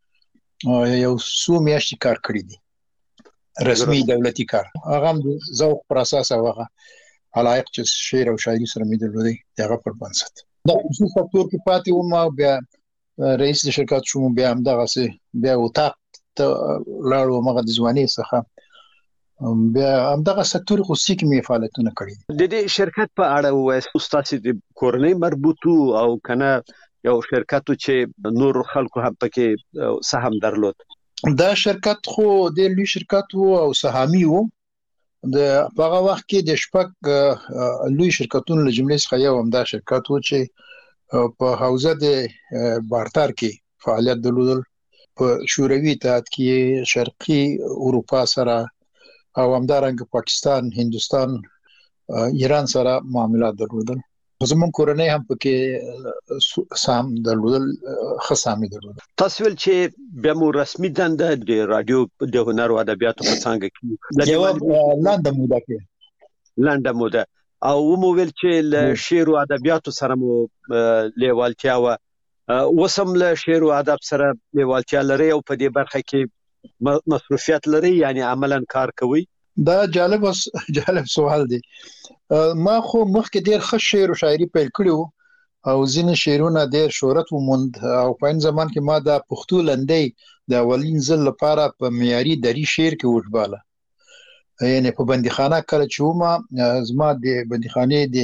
یو څو میاشتې کار کړی دی، رسمي دولتي کار. هغه هم د ذوق پر اساس هغه علایق چې شعر او شاعري سره مې درلودي هغه پر بنسټ دا خصوصي سکتور کې پاتې وم. بیا رئیس د شرکت شوم، بیا هم دغه سه بیا وتا لاړو مغه د ځواني څخه بیا هم دغه سکتور خصوصي کې مې فعالیتونه کړي. د دې شرکت په اړه وایي استاد د کورنۍ مربوطو او کنه یو شرکت چې نور خلکو هم پکې سهم درلود. دا شرکت خو د لوی شرکت وو او سهامي وو. د هغه وخت کې د شپږ لوی شرکتونو له جملې څخه یو هم دا شرکت وو چې په حوزه د بارتر کې فعالیت درلودل. په شوروي اتحاد کې شرقي اروپا سره او همدارنګه پاکستان، هندستان، ایران سره معاملات درلودل. زمون کورنۍ هم پکې سام درلودل، خصامي درلودل. تاسو ول چې بیا مو رسمي دنده د رادیو د هنر او ادبیاتو په څنګه کې یو لاندې موده کې لاندې موده او مو ویل چې له شعر او ادبیاتو سره مو لیوالتیا و وسم له شعر او ادب سره لیوالتیا لري او په دې برخه کې مصروفیت لري، یعنی عملاً کار کوي. دا جالب جالب سوال دی. ما خو مخکې ډیر ښه شعر او شاعري پیل کړو او ځینې شعرونه ډیر شهرت وموند او په این زمان کې ما د پښتو لنډۍ د اولین ځل لپاره په معیاري دري شعر کې وژباله. یعنی په بندیخانه کله چې ومه زما د بندیخانې د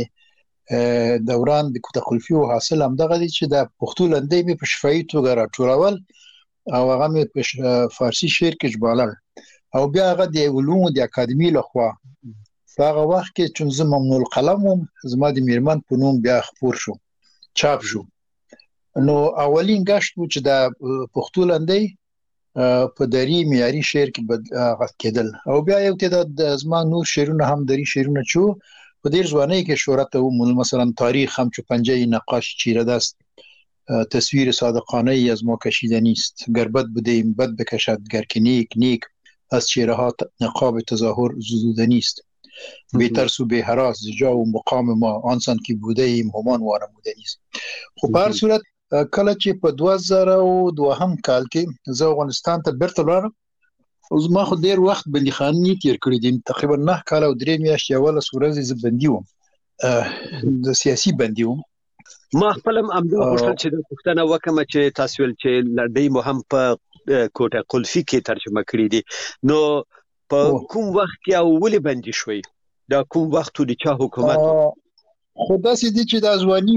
دوران د کوټه قلفي او حاصل هم دغه دي چې د پښتو لنډۍ مې په شفاهي توګه راټولول او هغه مې په فارسی شعر کې ژباله او بیا هغه د علومو د اکاډمي لخوا هغه وخت کې چې زه ممنوع القلم وم، زما د میرمن په نوم بیا خپور شو، چاپ شو. نو اولین غشت و چې د پښتو لنډۍ په دري معیاري شعر کې بد کېدل او بیا یو تعداد زما نور شعرونه هم دري شعرونه چو په ډیر ځوانۍ کې شهرت وموند. مثلا تاریخ هم چو پنجه نقاش چیره دست، تصویر صادقانه ای از ما کشیده نیست، گربت بودیم بد بکشد گر که نیک نیک از چهره ها نقاب تظاهر زدوده نیست، بی ترس و بی هراس جا و مقام ما آنسان که بوده ایم همان وانموده نیست. خب په هر صورت کله چې په دوه زره او دوهم کال کې زه افغانستان ته بیرته لاړم او زما خو ډیر وخت بندیخانې تیر کړی دي، تقریبا نه کال او درې میاشتې اول ورځې زه بندي وم، د سیاسي بندي وم. ما خپل هم امدو غوښتل چې د پښتنه وکم چې تاسو ول چې لړۍ مو هم په کوټه قلفي کې ترجمه کړې دي، نو په کوم وخت کې او ولې بندي شوي؟ دا کوم وخت د چا حکومت؟ خو داسې دي چې د ځواني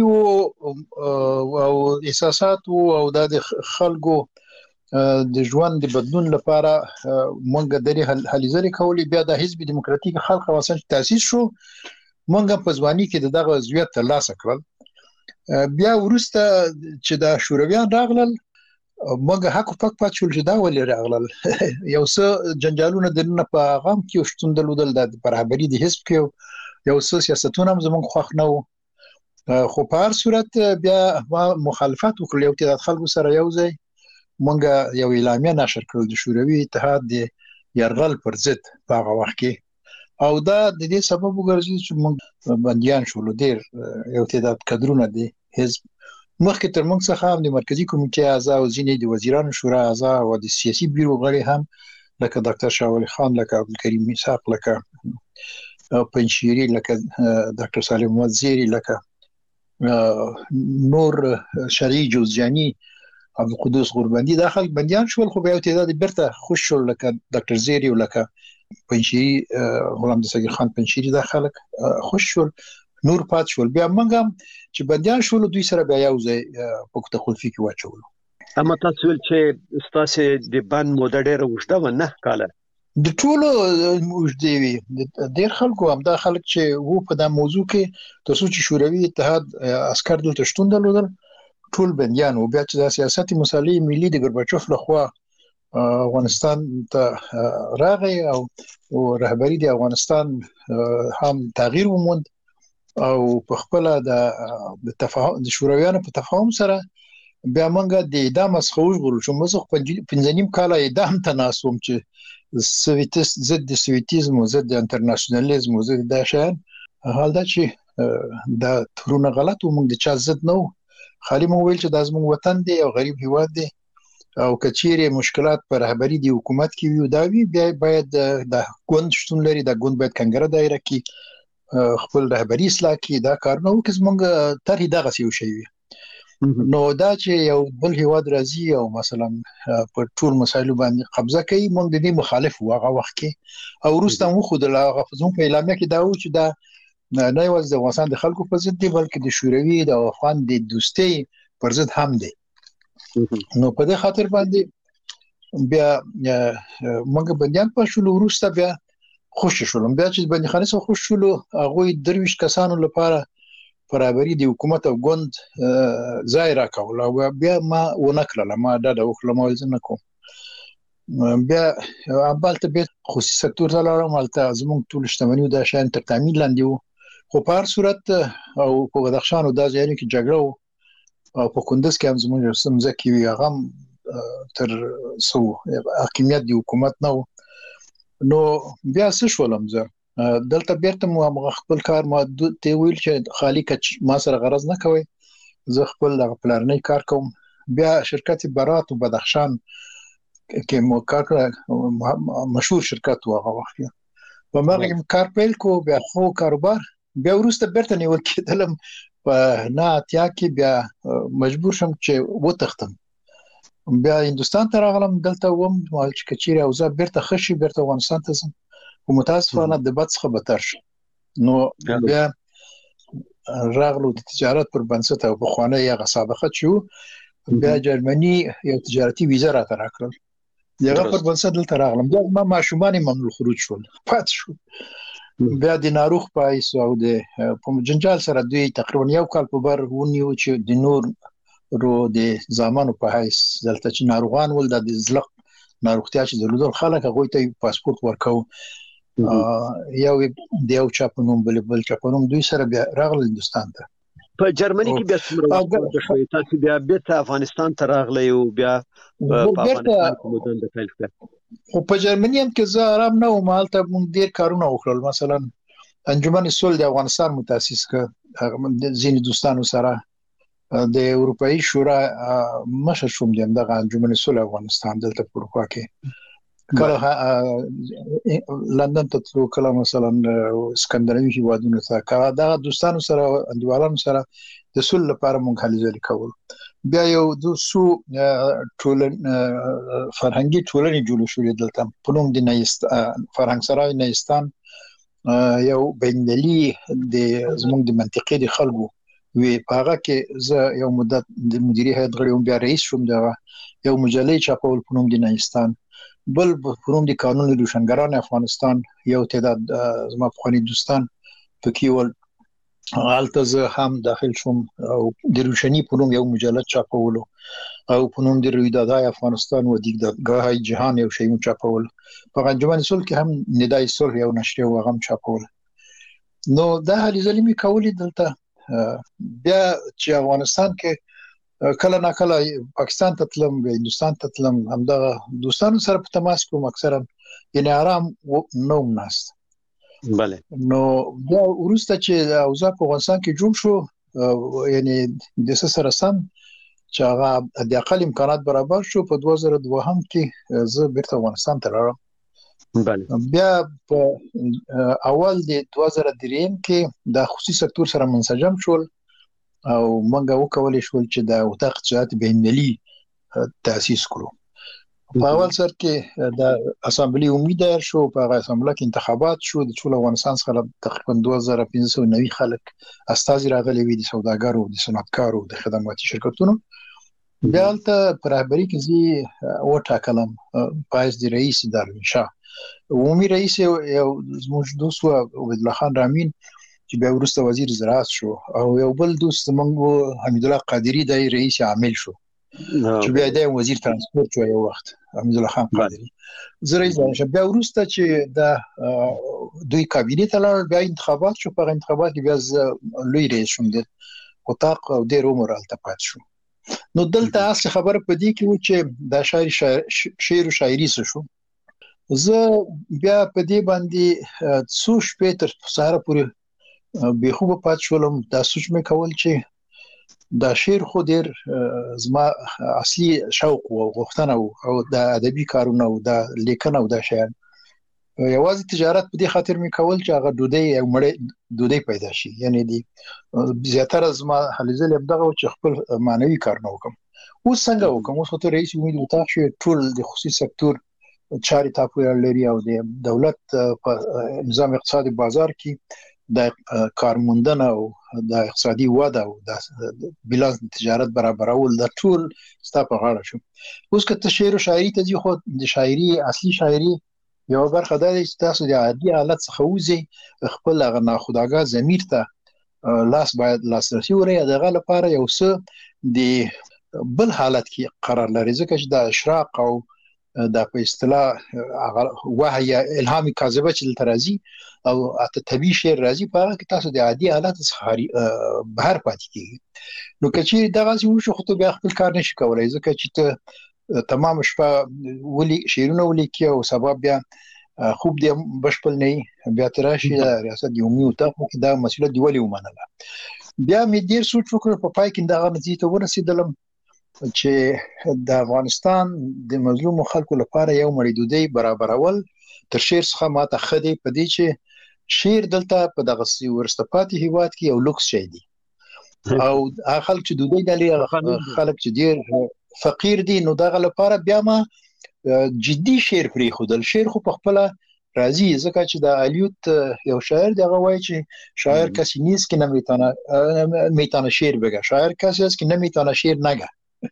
او احساسات او د خلکو د ژوند د بدلون لپاره مونږ د هلې ځلې کولې. بیا د حزب دیموکراتیک خلق اوسن تاسیس شو، مونږ په ځواني کې دغه عضویت ترلاسه کړل. بیا ورسته چې د شورویان راغلل مونږ حق پک پات شول چې دا ولې راغلل. یو څه جنجالونه د نه په غام کې شتون درلودل، د برابرۍ د حزب کې یو څه سیاستونه هم زموږ خوښ نه وو. خو په هر صورت بیا ما مخالفت وکړ، یو تعداد خلکو سره یو ځای مونږ یو اعلامیه نشر کړل د شوروي اتحاد د یرغل پر ضد په هغه وخت کې، او دا د دې سبب وګرځي چې مونږ بنديان شول. ډیر یو تعداد کډرونه دي حزب مخکې تر موږ څخه هم د مرکزی کمیټې اعضا او ځینې د وزیرانو شورا اعضا او د سیاسي بیرو غړي هم لکه ډاکټر شاه ولی خان، لکه عبدالکریم میثاق، لکه پنشيري، لکه ډاکټر سالم وزيري، لکه نور شرعي جوزجاني، عبدالقدوس غوربندي، دا خلک بنديان شول، خو بیا تعداد بیرته خوش شول، لکه ډاکټر زيري او لکه پنشيري غلام دستگیر خان پنشيري، دا خلک خوش شول، نور پات شول. بیا موږ هم چې بنديان شول دوی سره بیا یو ځای په کوټه خلفي کې واچول. اما تاسو ول چې ستاسو د بند موده ډېره وشته و نه کاله د ټولو موجودي وي ډېر خلکو هم دا خلک چې وو په دا موضوع کې تاسو چې شوروي اتحاد عسكر دلته شتون درلودل ټول بنديان او بیا چې د سیاست مصالح ملي د ګورباچوف لخوا افغانستان ته راغی او رهبری د افغانستان هم تغییر وموند او په خپل د تفاهم د شورویانو په تفاهم سره بیا موږ د اعدام څخه وژغورل شو. موږ پنځه نیم کال اعدام ته ناسوم چې سویتیست ضد د سویتیزم او ضد د انټرنیشنالیزم او ضد د شان حال دا چې دا ترونه غلط و موږ د چا ضد نه خالي مو ویل چې د زموږ وطن دی او غریب هیواد دی او کچيري مشکلات پر رهبری دی حکومت کې وي دا وی بیا باید د ګوند شتون لري د ګوند باید کنګره دایره کې خپل رهبری اصلاح کې دا کار نه وکړي موږ تر دغه سی شي وي نو دا چې یو بل هیواد راځي او مثلا په ټول مسایلو باندې قبضه کوي موږ د دې مخالف وغه وخت کې او وروسته مو خو د غفزون په اعلامیه کې دا و چې دا نه یوازې د افغانستان د خلکو په ضد دی بلکې د شوروي د افغان د دوستۍ پر ضد هم دی. نو په دې خاطر باندې بیا موږ بنديان په شول وروسته بیا خوشی شولم بیا چې بنديخانه سره خوش شول هغه درویش کسانو لپاره برابرۍ د حکومت او ګوند ځای راکول او بیا ما ونکړل ما دا د وکړم ځنه کوم بیا امبالته به خصوصي سکتور ته لاړم مالته زموږ ټول شتمنیو د شان تر تامین لاندې وو خو په هر صورت او په بدخشان او د ځایونو کې جګړه او په کندز کې هم زموږ سمزه کې وی هغه تر سو حکومت دی حکومت نو نو بیا څه شولم زه دلته بیرته مو خپل کار ما ته ویل چې خالی کچ ما سره غرض نه کوي زه خپل د پلانې کار کوم بیا شرکت برات او بدخشان کې مو کار مشهور شرکت و هغه وخت په مغرب کار پیل کو بیا خو کاروبار بیا ورسته بیرته نیول کېدلم په نه اتیا کې بیا مجبور شم چې وتختم بیا هندستان ته راغلم دلته وم مال چې کچيري او زه بیرته خشي بیرته افغانستان ته زم او متاسفانه د بد څخه بدتر شو نو بیا راغلو د تجارت پر بنسټ او په خوانه یې غصابخه شو بیا جرمني یو تجارتي ویزه را تراکړل یغه پر بنسټ دلته راغلم بیا ما ماشومان ممنوع خروج شول پات شو بیا د ناروغ پایس او د په جنجال سره دوی تقریبا یو کال په بر ونیو چې د نور رو د زمانو په هیڅ دلته چې ناروغان ول د زلق ناروغتیا چې درلودل خلک هغه ته پاسپورت ورکاو یو د یو چاپنوم بل بل چاپنوم دوی سره بیا راغل هندستان ته په جرمني کې بیا څومره شوي تاسو بیا بیرته افغانستان ته راغلی او بیا په افغانستان کې مدن د پیل کړ خو په جرمني هم کې زه آرام نه وم حالت مونږ ډیر کارونه وکړل مثلا انجمن صلح د افغانستان متاسس ک ځینې دوستانو سره د اروپאי شورا مشر شوم د انجمن صلح افغانستان دلته په اروپا کې کله لندن ته تلو کله مثلا اسکندناوي هیوادونو ته کله دا دوستانو سره اندوالانو سره د صلح لپاره مونږ هلي ځلې کول بیا یو د سو ټولن فرهنګي ټولنې جوړ شوې دلته په نوم د نېست فرهنګ سرای نېستان یو بینالي د زموږ د منطقې د خلکو وی هغه کې زه یو مدت د مدیریت هیئت غړی وم بیا رئیس شوم دا یو مجلې چاپول په نوم د نېستان بل په نوم د قانون روشنګران افغانستان یو تعداد زما افغاني دوستان پکې ول حالت زه هم داخل شوم او د روشنی په نوم یو مجلد چاپولو او په نوم د رویدادهای افغانستان و دیدگاههای جهان یو شی مو چاپول په انجمن صلح کې هم ندای صلح یو نشریه و غم چاپول نو دا هلي ځلې می کولې دلته بیا چې افغانستان کې کله نه کله پاکستان ته تلم هندستان ته تلم همدا دوستانو سره په تماس کوم اکثرا یعنی آرام نوم ناست بله نو بیا ورسته چې اوضاع په افغانستان کې جوړ شو یعنی د سره سم چې هغه د اقل امکانات برابر شو په دوه زره دوه هم کې زه بیرته افغانستان ته لاړم. بله بیا په اول د دوه زره درې کې د خصوصي سکتور سره منسجم شول او موږ وکولای شو چې د اتاق اقتصاد بین‌المللي تاسیس کړو. په اول سر کې د اسامبلی امید شو، په هغه اسامبلی کې انتخابات شو، د ټول افغانستان څخه تقریبا دوه زره پنځه سوه نوي خلک استازي راغلي وي، د سوداګرو، د صنعتکارو، د خدماتي شرکتونو. بیا هلته په رهبري کې زه وټاکلم پایز د رئیس داروین شاه، عمومي رئیس یو زموږ دوست عبید الله خان رامین چې بیا وروسته وزیر زراعت شو، او یو بل دوست زموږ حمید الله قادری د رئیس عامل شو چې بیا د وزیر ترانسپورت شو یو وخت حمید الله خان قادری. زه رئیس شم. بیا وروسته چې د دوی کابینه ته لاړ، بیا انتخابات شو، په انتخابات کې بیا لوی رئیس شوم د اتاق او ډېر عمر هلته پاتې شو. نو دلته اصل خبره په دې کې و چې د شاعر شعر او شاعري څه شو. زه بیا په دې باندې څو شپې تر سهاره پورې بې خوبه پاتې شولم. دا سوچ مې کول چې دا شعر خو ډېر زما اصلي شوق او غوښتنه او د ادبي کارونه او د لیکنه او د شعر یوازې تجارت په دې خاطر مې کول چې هغه ډوډۍ او مړې ډوډۍ پیدا شي. یعنی دی زیاتره زما هلې ځلې همدغه چې خپل معنوي کارونه وکړم. اوس څنګه وکړم؟ اوس ته رئیس امید اتاق شو، ټول د خصوصي سکتور چارې تا پورې لري او د دولت په نظام اقتصادي بازار کې د کارموندنه او د اقتصادي وده او د بیلانس تجارت برابرول د ټول ستا په غاړه شو. اوس که ته شعر او شاعري ته ځې، خو د شاعري اصلي شاعري یو برخه دا چې تاسو د عادي حالت څخه وځئ، خپل هغه ناخودآګاه ضمیر ته لاس باید لاسرسي ولرئ. دغه لپاره یو څه د بل حالت کې قرار لري، ځکه چې د اشراق او دا په اصطلاح وحی الهام کاذبه چې دلته راځي او اته طبيعي شعر راځي، په هغه کې تاسو د عادي حالت څخه بهر پاتې کیږي. نو که چې دغه څه وشو، خو ته بیا خپل کار نشي کولای، ځکه چې ته تمام شپه ولي شعرونه ولیکي او سبا بیا خوب دی بشپل نه بیا تراشي ریاست یومي اتاق کې دا مسله دی ولې ومنله. بیا مې ډیر سوچ وکړ، په پای کې دغه نتیجه ته ورسېدلم چې د افغانستان د مظلوم خلکو لپاره یو مړی ډوډۍ برابرول تر شعر څخه ماته خدي په دې چې شعر دلته په دغه سی ورسته پاتې هیواد کې یو لوکس شي دی، او هغه خلک چې ډوډۍ دلې خلک چې ډیر فقیر دي، نو دغه لپاره بیا ما جدي شعر پرې خودل. شعر خو په خپل راځي، ځکه چې د الیوت یو شاعر دی، هغه وایي چې شاعر کسی نیست که نمیتونه میتونه شعر بگه، شاعر کسی است که نمیتونه شعر نگه.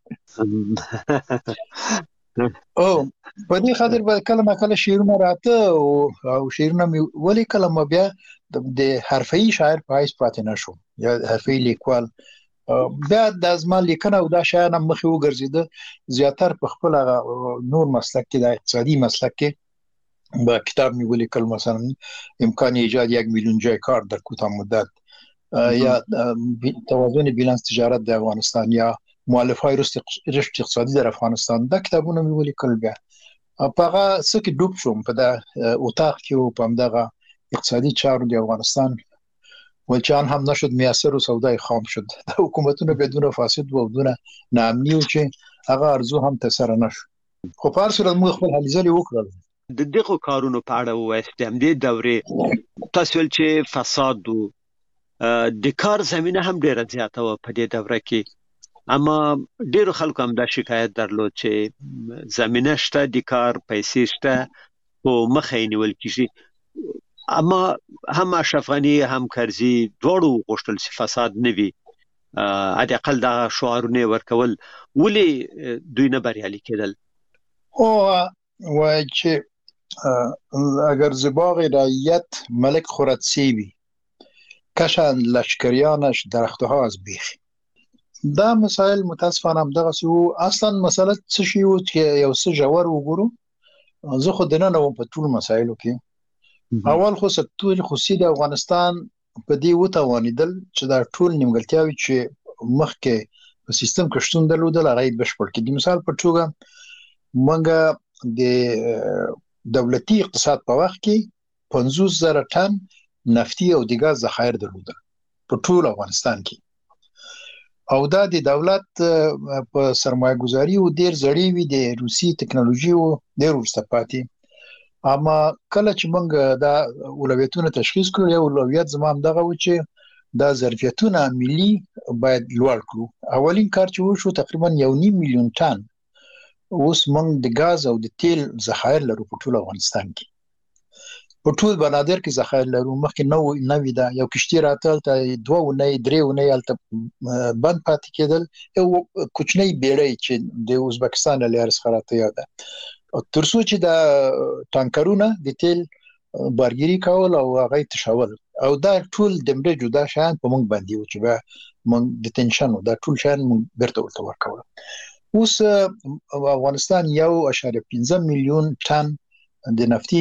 او په دې خاطر به کله ما کله شعرونه راته او شعرونه مې ولې کله ما بیا د حرفي شاعر په حیث پاتې نشوم یا حرفي لیکوال. بیا د زما لیکنه او دا شاعر هم مخې وګرځېده، زیاتر په خپل نور مسلک کې د اقتصادي مسلک کې با کتاب مې ولیکل، مثلا امکان ایجاد یک میلیون جای کار در کوتاه مدت یا توازن بیلانس تجارت د افغانستان یا مؤلفه‌های رشد اقتصادی در افغانستان. دا کتابونه مې ولیکل. بیا په هغه څه کې ډوب شوم په دا اتاق کې او په همدغه اقتصادي چارو د افغانستان ولچان هم نشد میسر و سودای خام شد. د حکومتونو بدون فاسد و بدون ناامنی چې هغه ارزو هم تسره نشو. خو په هر صورت موږ خپل هلې ځلې وکړل. د دغه کارونو په اړه وایست د همدې دورې تاسو ول چې فساد او د کار زمينه هم ډیره زیاته و په دې دوره کې، اما ډیرو خلکو هم دا شکایت درلود چې زمينه شته، د کار پیسې شته او مخه یې نیول کیږي. اما هم اشرف غنی هم کرزي دواړو غوښتل چې فساد نه وي، ا اقل دا شعارونه ورکول، ولې دوی نه بریالي کېدل؟ او وای چې اگر زباغ رعیت ملک خورد سیبی کشن لشکریانش درختها از بیخی. دا مسائل متاسفانه هم دغه سو اصلا مسله څه شی و چې یو څه جوړ وګورو. زه خو دنه نو په ټول مسایلو کې اول خو ستوري خصوصي د افغانستان په دې وته وانیدل چې دا ټول نیمګړتیاوي چې مخکې په سیستم کې شتون درلودل هغه بشپړ کړي. د مثال په توګه منګه د دولتي اقتصاد په وخت کې پنځوس زره ټن نفتي او د ګاز ذخایر درلودل په ټول افغانستان کې. او دا د دولت په سرمایه گذاري او ډیر زړی وي د روسي ټکنالوژي او ډیر ورسته پاتې. اما کله چې موږ دا اولویتونه تشخیص کړو یو اولویت زمام دغه و چې دا ظرفیتونه ملي باید لوړ کړو. اولین کار چې وشو تقریبا یو نیم میلیون ټن اوس موږ د غاز او د تیل ذخایر لرو په ټول افغانستان کې. په ټول بنادر کې ذخایر لرو. مخکې نو نوې دا یو کشتي راتل ته دوه ونې درې ونې الته بند پاتې کېدل. یو کوچنی بیړۍ چې د ازبکستان له لارې څخه راته یاده ترڅو چې دا ټانکرونه د تیل بارګيري کول او هغه تشول او دا ټول د مړه جدا شان په موږ باندې و چې به موږ د تنشن دا ټول شان موږ برته ورته ورکول. اوس افغانستان یو اشاریه پنځه میلیون ټن د نفتي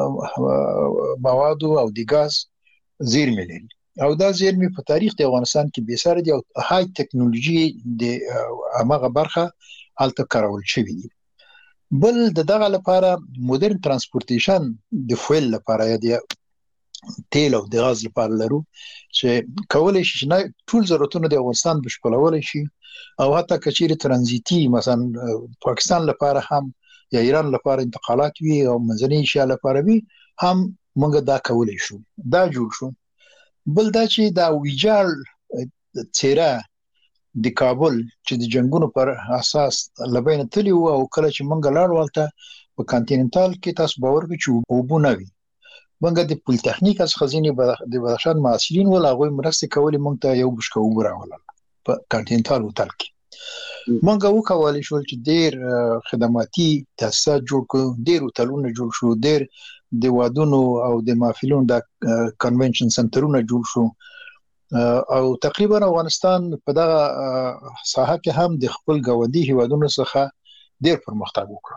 موادو او د غاز زیرمې لري او دا زیرمې په تاریخ د افغانستان کې به سره دی او های ټکنالوژي د هغه برخه الته کارول شوی دی. بل د دغه لپاره مدرن ترانسپورتیشن د فویل لپاره دی تیل او د غاز لپاره لرو چې کولای شي نه ټول ضرورتونه د افغانستان بشپړول شي او حتی کچېره ترانزیتي مثلا پاکستان لپاره هم یا ایران لپاره انتقالات وی او منځنۍ ایشیا لپاره وی هم موږ دا کولای شو. دا جوړ شو. بل دا چې دا ویجال چیرې د کابل چې د جنگونو پر اساس لبین تلی او کله چې موږ لاړ ولته په کانټیننټال کې تاسو باور وکړئ چې وبونه وی موږ د پولیټیکنیک از خزینه د بدخشان معاصرین ولا غوي مرسته کولې موږ ته یو بشکو وراول په کانټیننټال هوټل کې. موږ وکولای شو چې ډیر خدماتي تاسیسات جوړ کړو، ډیر هوټلونه جوړ شو، ډیر د وادونو او د محفلونو د کنونشن سنټرونه جوړ شو او تقریبا افغانستان په دغه ساحه کې هم د خپل ګاونډي هیوادونو څخه ډیر پرمختګ وکړ.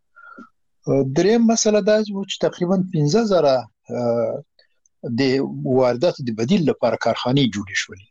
دریم مسله دا چې تقریبا پنځه زره د واردات د بدیل لپاره کارخانې جوړې شولې.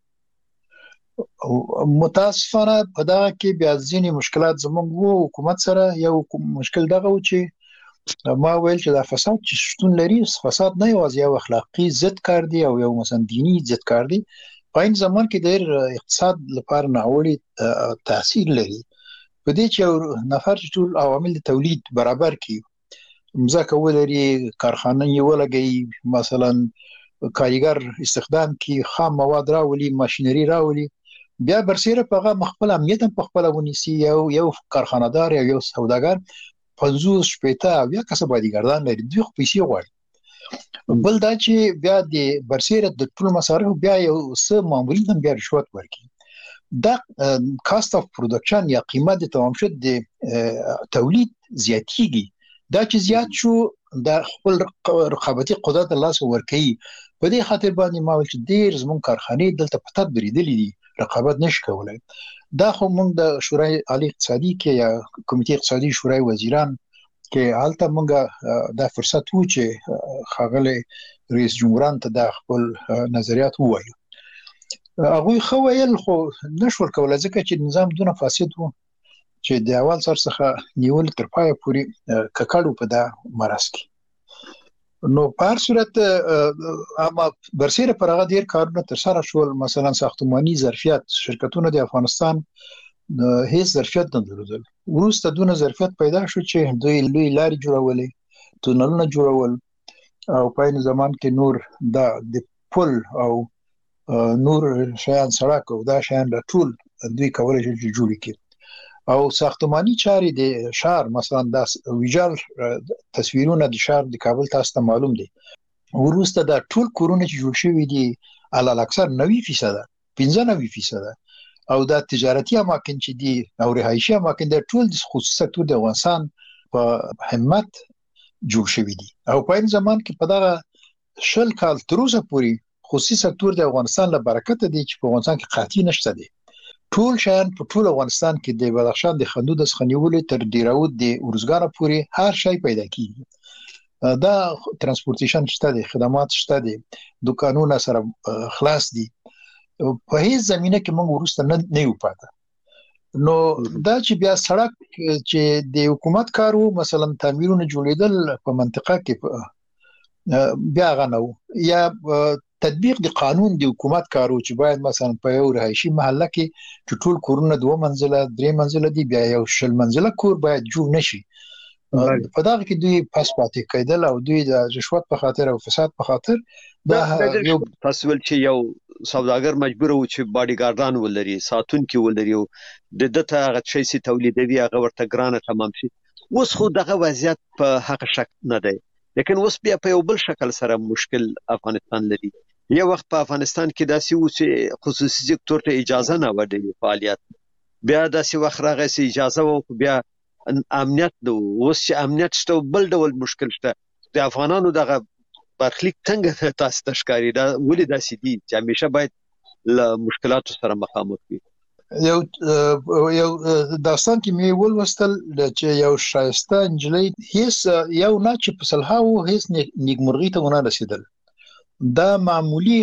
متاسفانه په دا کې بیا ځینې مشکلات زموږ وو حکومت سره. یو مشکل دغه و چې ما ویل چې دا فساد چې شتون لري فساد نه یوازې یو اخلاقی ضد کار دی او یو مثلا دینی ضد کار دی، په این زمان کې ډېر اقتصاد لپاره ناوړي تاثیر لري. په دې چې نفر چې ټول عوامل د تولید برابر کړي مزاک ولري کارخانه یې ولګي مثلا کاریګر استخدام کړي خام مواد راولي ماشينري راولي بیا برسره په هغه مخبل امنیت په خپل ونیسي یو یو کارخانه‌دار یا یو سوداګر پنځوس شپېته بیا کسب باندې لري دوی خو پیسې غواړي. بل دا چې بیا د برسره د ټول مصارف بیا یو څه مامورین هم بیا رشوت ورکړي. دا کاست اف پروډکشن یا قیمت د تمام شد د تولید زیاتیږي. دا چې زیات شو د خپل رقابتي قدرت الله سره ورکړي. په دې خاطر باندې ما ول چې ډیر زمون کارخانه دلته پټ بریدلې دي رقابت نشي کولای. دا خو موږ د شورای عالی اقتصادي کې یا کمیټې اقتصادي شورای وزیران کې حالت موږ دا فرصت وو چې خاغله رئیس جمهوران ته د خپل نظریات ووایو. هغه خو ویل خو نشور کولای ځکه چې نظام دونه فاسد وو چې د اول سر څخه نیول تر پای پورې ککړو په دا مرز کې. نو په هر صورت اما برسره پر هغه ډیر کارونه تر سره شول. مثلا ساختماني ظرفیت شرکتونه د افغانستان هیڅ ظرفیت نه درلودل. وروسته دونه ظرفیت پیدا شو چې دوی لوی لارې جوړولې، تونلونه جوړول او په این زمان کې نور د پل او نور شیان سړک او دا شیان ټول دوی کولای شي چې جوړ کړي. او ساختماني چارې د شهر مثلا د ویجال تصویرونه د شهر د کابل تاسو ته معلوم دي. وروسته دا ټول کورونه چې جوړ شوي دي علل اکثر نوي فیصد پنځه نوي فیصد او دا تجارتي اماکن چې دي او رهایشي اماکن د ټول د خصوصي سکتور د افغانستان په همت جوړ شوي دي. او په این زمان کې په دغه شل کال تر اوسه پورې خصوصي سکتور د افغانستان له برکت دی چې په افغانستان کې قحطي نشته دی. ټول شان په ټول افغانستان کې د بدخشان د خندو د خنیولې تر ډیراود د ورزګار پورې هر شی پیدا کیږي. دا ترانسپورتیشن شته دي، خدمات شته دي، دکانونه سره خلاص دي. په هیڅ زمينه کې موږ ورسته نه نه یو پاته. نو دا چې بیا سړک چې د حکومت کارو مثلا تعمیرونه جوړیدل په منطقه کې بیا غنو یا تطبیق د قانون د حکومت کارو چې باید مثلا په یو رهایشي محله کې چې ټول کورونه دوه منزله درې منزله دي بیا یو شل منزله کور باید جوړ نشي په دغه کې دوی پاس پاتې کېدل او دوی د رشوت په خاطر او فساد په خاطر دا یو تاسول چې یو سوداګر مجبور و چې باډي ګاردان ولري ساتونکي ولري او د دته هغه شي سي تولیدوي هغه ورته ګرانه تمام شي اوس خو دغه وضعیت په حق شک نه دی لیکن اوس بیا په یو بل شکل سره مشکل افغانستان لري یو وخت په افغانستان کې داسې و چې خصوصي سکتور ته اجازه نه ورډي فعالیت بیا داسې وخت راغی چې اجازه و بیا امنیت نو اوس چې امنیت شته بل ډول مشکل شته د افغانانو دغه برخلیک څنګه تاسو تشکاری دا ولې داسې دي چې همیشه باید له مشکلاتو سره مخامخ وي یو یو داستان کې مې ولوستل چې یو شایسته انجلۍ هیڅ یو نه چې په صلحاو هیڅ نیکمرغي ته ونه رسیدل دا معمولی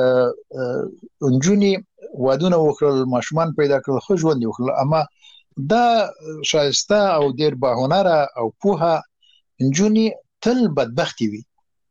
انجونی وادونه وکړل ماشومان پیدا کړل خو ژوند وکړل اما دا شایسته او ډیر باهنره او پوها انجونی تل بدبختی وي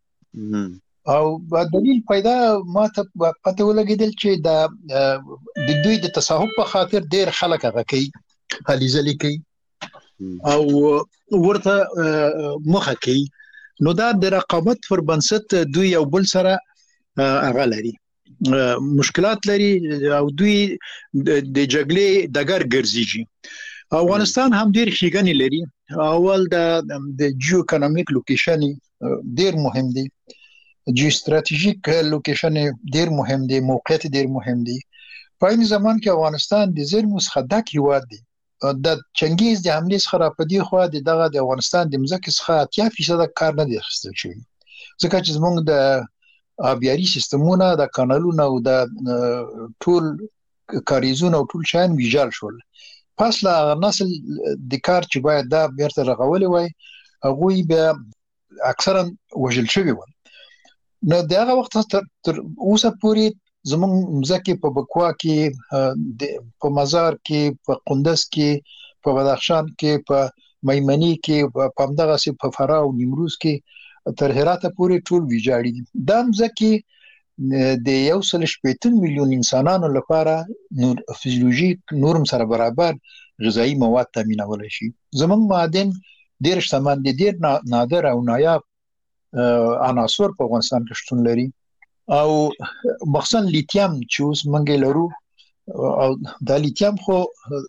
او دلیل پیدا ما ته پته ولګیدل چې دا د دوی د تصاحب په خاطر ډیر خلک هغه کوي هلیزلی کوي او ورته مخه کوي نو دا د رقابت پر بنسټ دوی یو بل سره هغه لري مشکلات لري او دوی د جګړې دګر ګرځي افغانستان هم ډیر ښېګڼې لري اول د د جیو اکونومیک لوکیشن ډیر مهم دی جیو ستراتیژیک لوکیشن ډیر مهم دی موقعیت ډیر مهم دی په این زمان کې افغانستان د زیرمو څخه ډک هیواد دی د چنګیز د حملې څخه را پدې خو د دغه د افغانستان د مځکې څخه اتیا فیصد کار نه دی اخیستل شوی ځکه چې زموږ د آبیاري سیستمونه د کانالونو او د ټول کاریزونو او ټول شان ویجال شول پس لا نسل د کار چې باید دا بیرته رغولې وای هغه به اکثرا وجل شوی و نو دغه وخت تر اوسه پورې زموږ مځکې په بکوا کې په مزار کې په قندز کې په بدخشان کې په میمنی کې په همدغه سي په فراه او نیمروز کې تر هراته پورې ټول ویجاړي دي دا مځکې د یو سل شپږ میلیون انسانانو لپاره نور فزیولوژیک نورم سره برابر غذایی مواد تامینول شي زموږ معادن ډیر شتمن دي ډیر نادر او نایاب عناصر په افغانستان کې شتون لري او مخصوصا لیتیم چې اوس منګې لرو او دا لیتیم خو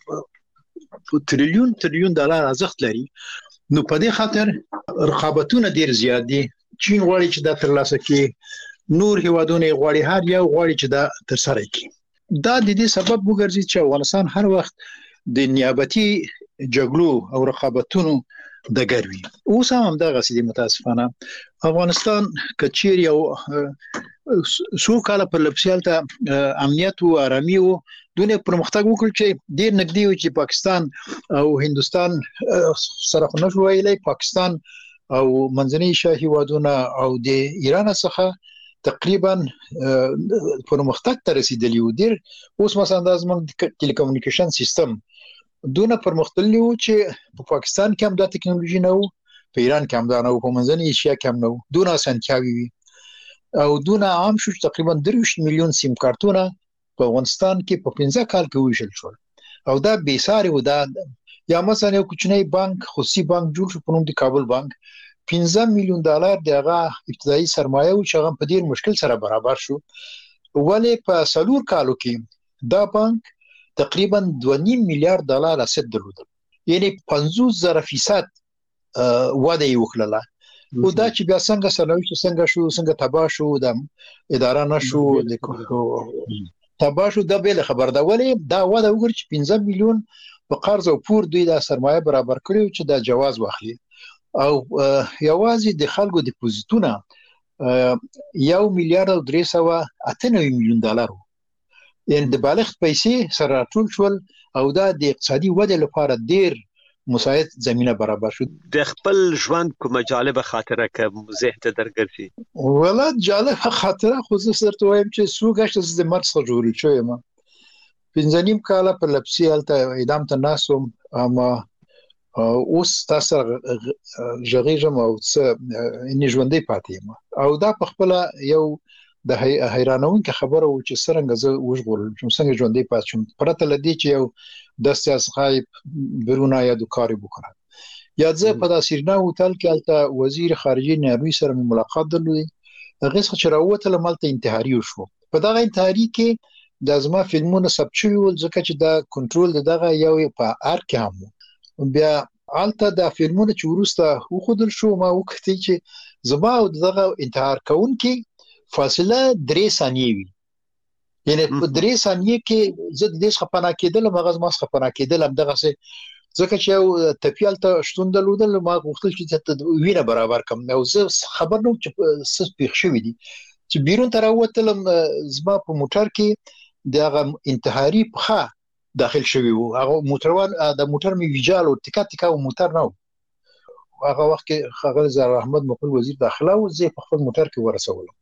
تریلیون تریلیون ډالر ارزښت لري نو په دې خاطر رقابتونه ډیر زیات دي چین غواړي چې دا ترلاسه کړي نور هیوادونه غواړي هر یو غواړي چې دا ترسره کړي دا د دې سبب وګرځي چې افغانستان هر وخت د نیابتي جګړو او رقابتونو د ګروي اوس هم دغه سړي متاسفانه افغانستان کچیر یو سو کال په لپسیال ته امنیت او آرامي او دونه پرمختګ وکړ چې ډیر نږدې و چې پاکستان او هندستان سره خو نشو ویلای پاکستان او منځنۍ ایشیا هیوادونه او د ایران څخه تقریبا پرمختګ ته رسیدلی و ډیر اوس مثلا د زموږ ټلیکومونیکیشن سیستم دونه پرمختللی و چې په پاکستان کې هم د ټکنالوژي نه و په ایران کې هم دا نه و په منځنۍ ایشیا کې هم نه و دونه اسانتیاوي وي او دونه عام شو تقریبا درویشت میلیون سیم کارتونه په افغانستان کې په پنځه کال کې ویشل شول او دا بې ساري و دا یا مثلا یو کوچنی بانک خصوصي بانک جوړ شو په نوم د کابل بانک پنځه میلیون ډالر دغه ابتدایي سرمایه او چې هغه په ډیر مشکل سره برابر شو ولې په سلور کالو کې دا بانک تقریبا دوه نیم میلیارډ ډالر اسید درلودل یعنی پنځوس زره فیصد وده یې وکړه او دا چې بیا څنګه سرنوشت څنګه شو څنګه تباه شو د اداره نشو د تباه شو دا به خبر دا ولې دا وده وګور چې پنځه میلیون په قرض او پور دوی د سرمایه برابر کړو چې دا جواز واخلي او یوازې د خلکو ډیپوزیټونه یو میلیارډ او درې سوه اته نوي میلیون ډالر یعنی د بالغ پیسې سره ټول شول او دا د اقتصادي وده لپاره ډیر مساعد زمينه برابر شو د خپل ژوند کومه جالبه خاطره کوم ذهن ته درګرځي ولا جالبه خاطره خو زه سره وایم چې سوګشت د مرز څخه جوړ شوی ما پنځنیم کال په لپسی الته اعدام ته ناسوم اما اوس تاسو ژغېږم او څه ان ژوندې پاتې ما او دا په خپل یو د حیرانونکې خبره و چې څنګه زه وژغورل شم، څنګه ژوندی پاتې شم، پرته له دې چې یو داسې غایب برونه یا د کاری وکړم. یا زه په داسې سیرنا هوټل کې هلته وزیر خارجه نروي سره ملاقات درلودی، هغه څخه چې راووتلم هلته انتحاري وشو. په دغه انتحاري کې د زما فلمونه ثبت شوي ول، ځکه چې دا کنټرول دغه یو په ار کې هم بیا هلته د فلمونه چې وروسته وښودل شو، ما وکړی چې زما او دغه انتحار کوونکي فاصله درې ثانیې وي، یعنی په درې ثانیې کې زه د دې څخه پناه کېدلم، هغه زما څخه پناه کېدلم دغسې، ځکه چې یو تپي هلته شتون درلودل، ما غوښتل چې وینه برابر کړم او زه خبر نه وم چې څه پېښ شوي دي. چې بیرون ته راووتلم زما په موټر کې د هغه انتحاري پښه داخل شوی و، هغه موټروان د موټر مې ویجال او ټیکا ټیکا و موټر نه و. هغه وخت کې ښاغلی زهرا احمد مقبل وزیر داخله و، زه په خپل موټر کې ورسولم.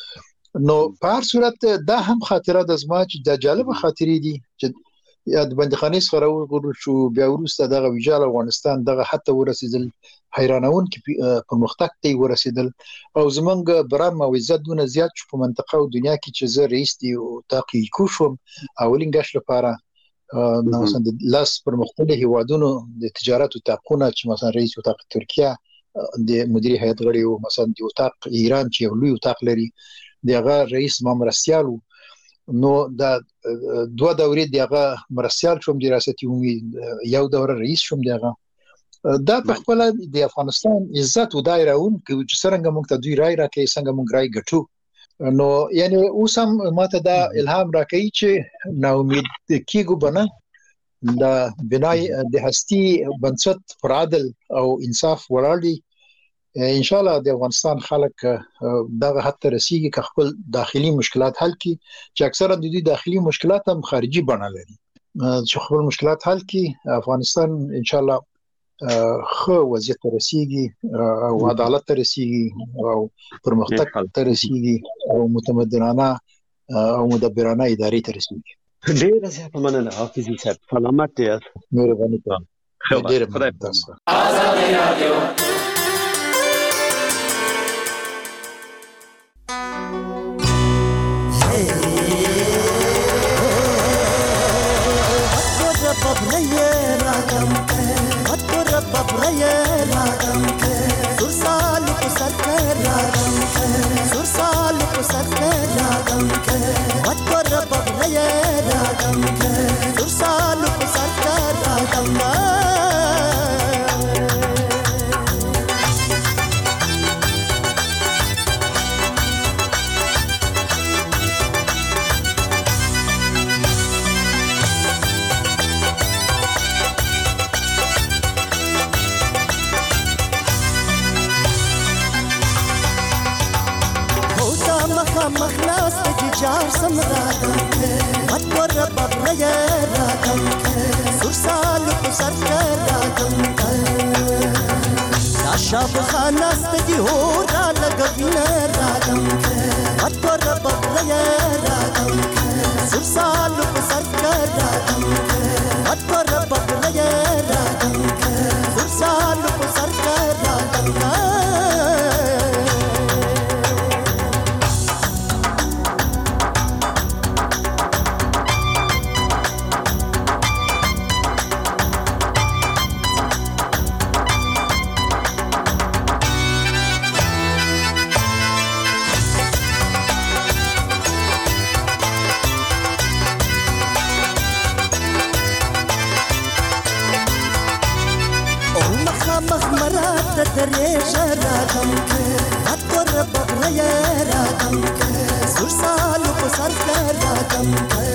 نو په هر صورت دا هم خاطره د زما چې د جالبه خاطرې دي چې یا د بندخانې څخه راوغورل شو، بیا وروسته دغه ویجال افغانستان دغه حتی ورسېدل، حیرانونکي پرمختګ ته ورسېدل او زمونږ برام او عزت دونه زیات شو په منطقه او دنیا کې چې زه رئیس دی اتاق ایکو شوم اولین ګشت لپاره. نو مثلا د لاس پرمختللي هیوادونو د تجارت اتاقونه چې مثلا رئیس اتاق ترکیه د مدیر هیئت غړی او مثلا د اتاق ایران چې یو لوی اتاق لري دغه رئیس ما مرستیال و. نو دا دوه دورې دغه مرستیال شوم د ریاست عمومي، یو دوره رئیس شوم دغه. دا په خپل د افغانستان عزت و دایرهون چې څنګه موږ ته دوی رای راکړي، څنګه موږ رای ګټو. نو یعنی اوس هم ماته دا الهام راکړي چې ناامید کیږو بنه د بنای د هستی بنسټ پر عدل او انصاف ولاړ دي. ان شاء الله د افغانستان خلک دغه حد ته رسیږي که خپل داخلي مشکلات حل کړي، چې اکثرا د دوی داخلي مشکلات هم خارجي بڼه لري، چې خپل مشکلات حل کړي افغانستان ان شاء الله خو وضعیت ته رسیږي او عدالت ته رسیږي او پرمختګ ته رسیږي او متمدنانه او مدبرانه ادارې ته رسیږي. ډېره زیاته مننه حافظي صاحب، سلامت یاست. مهرباني کوم. ډېره مننه. آزادي رادیو شاب خانست دی هو را لگوینه رادم که حد پر بغلیه رادم که سر سالو پسر کردم که حد پر بغلیه رادم که سر سالو پسر کردم که دریشه رادم که حد پر بغلیه رادم که سر سالو پسر کردم که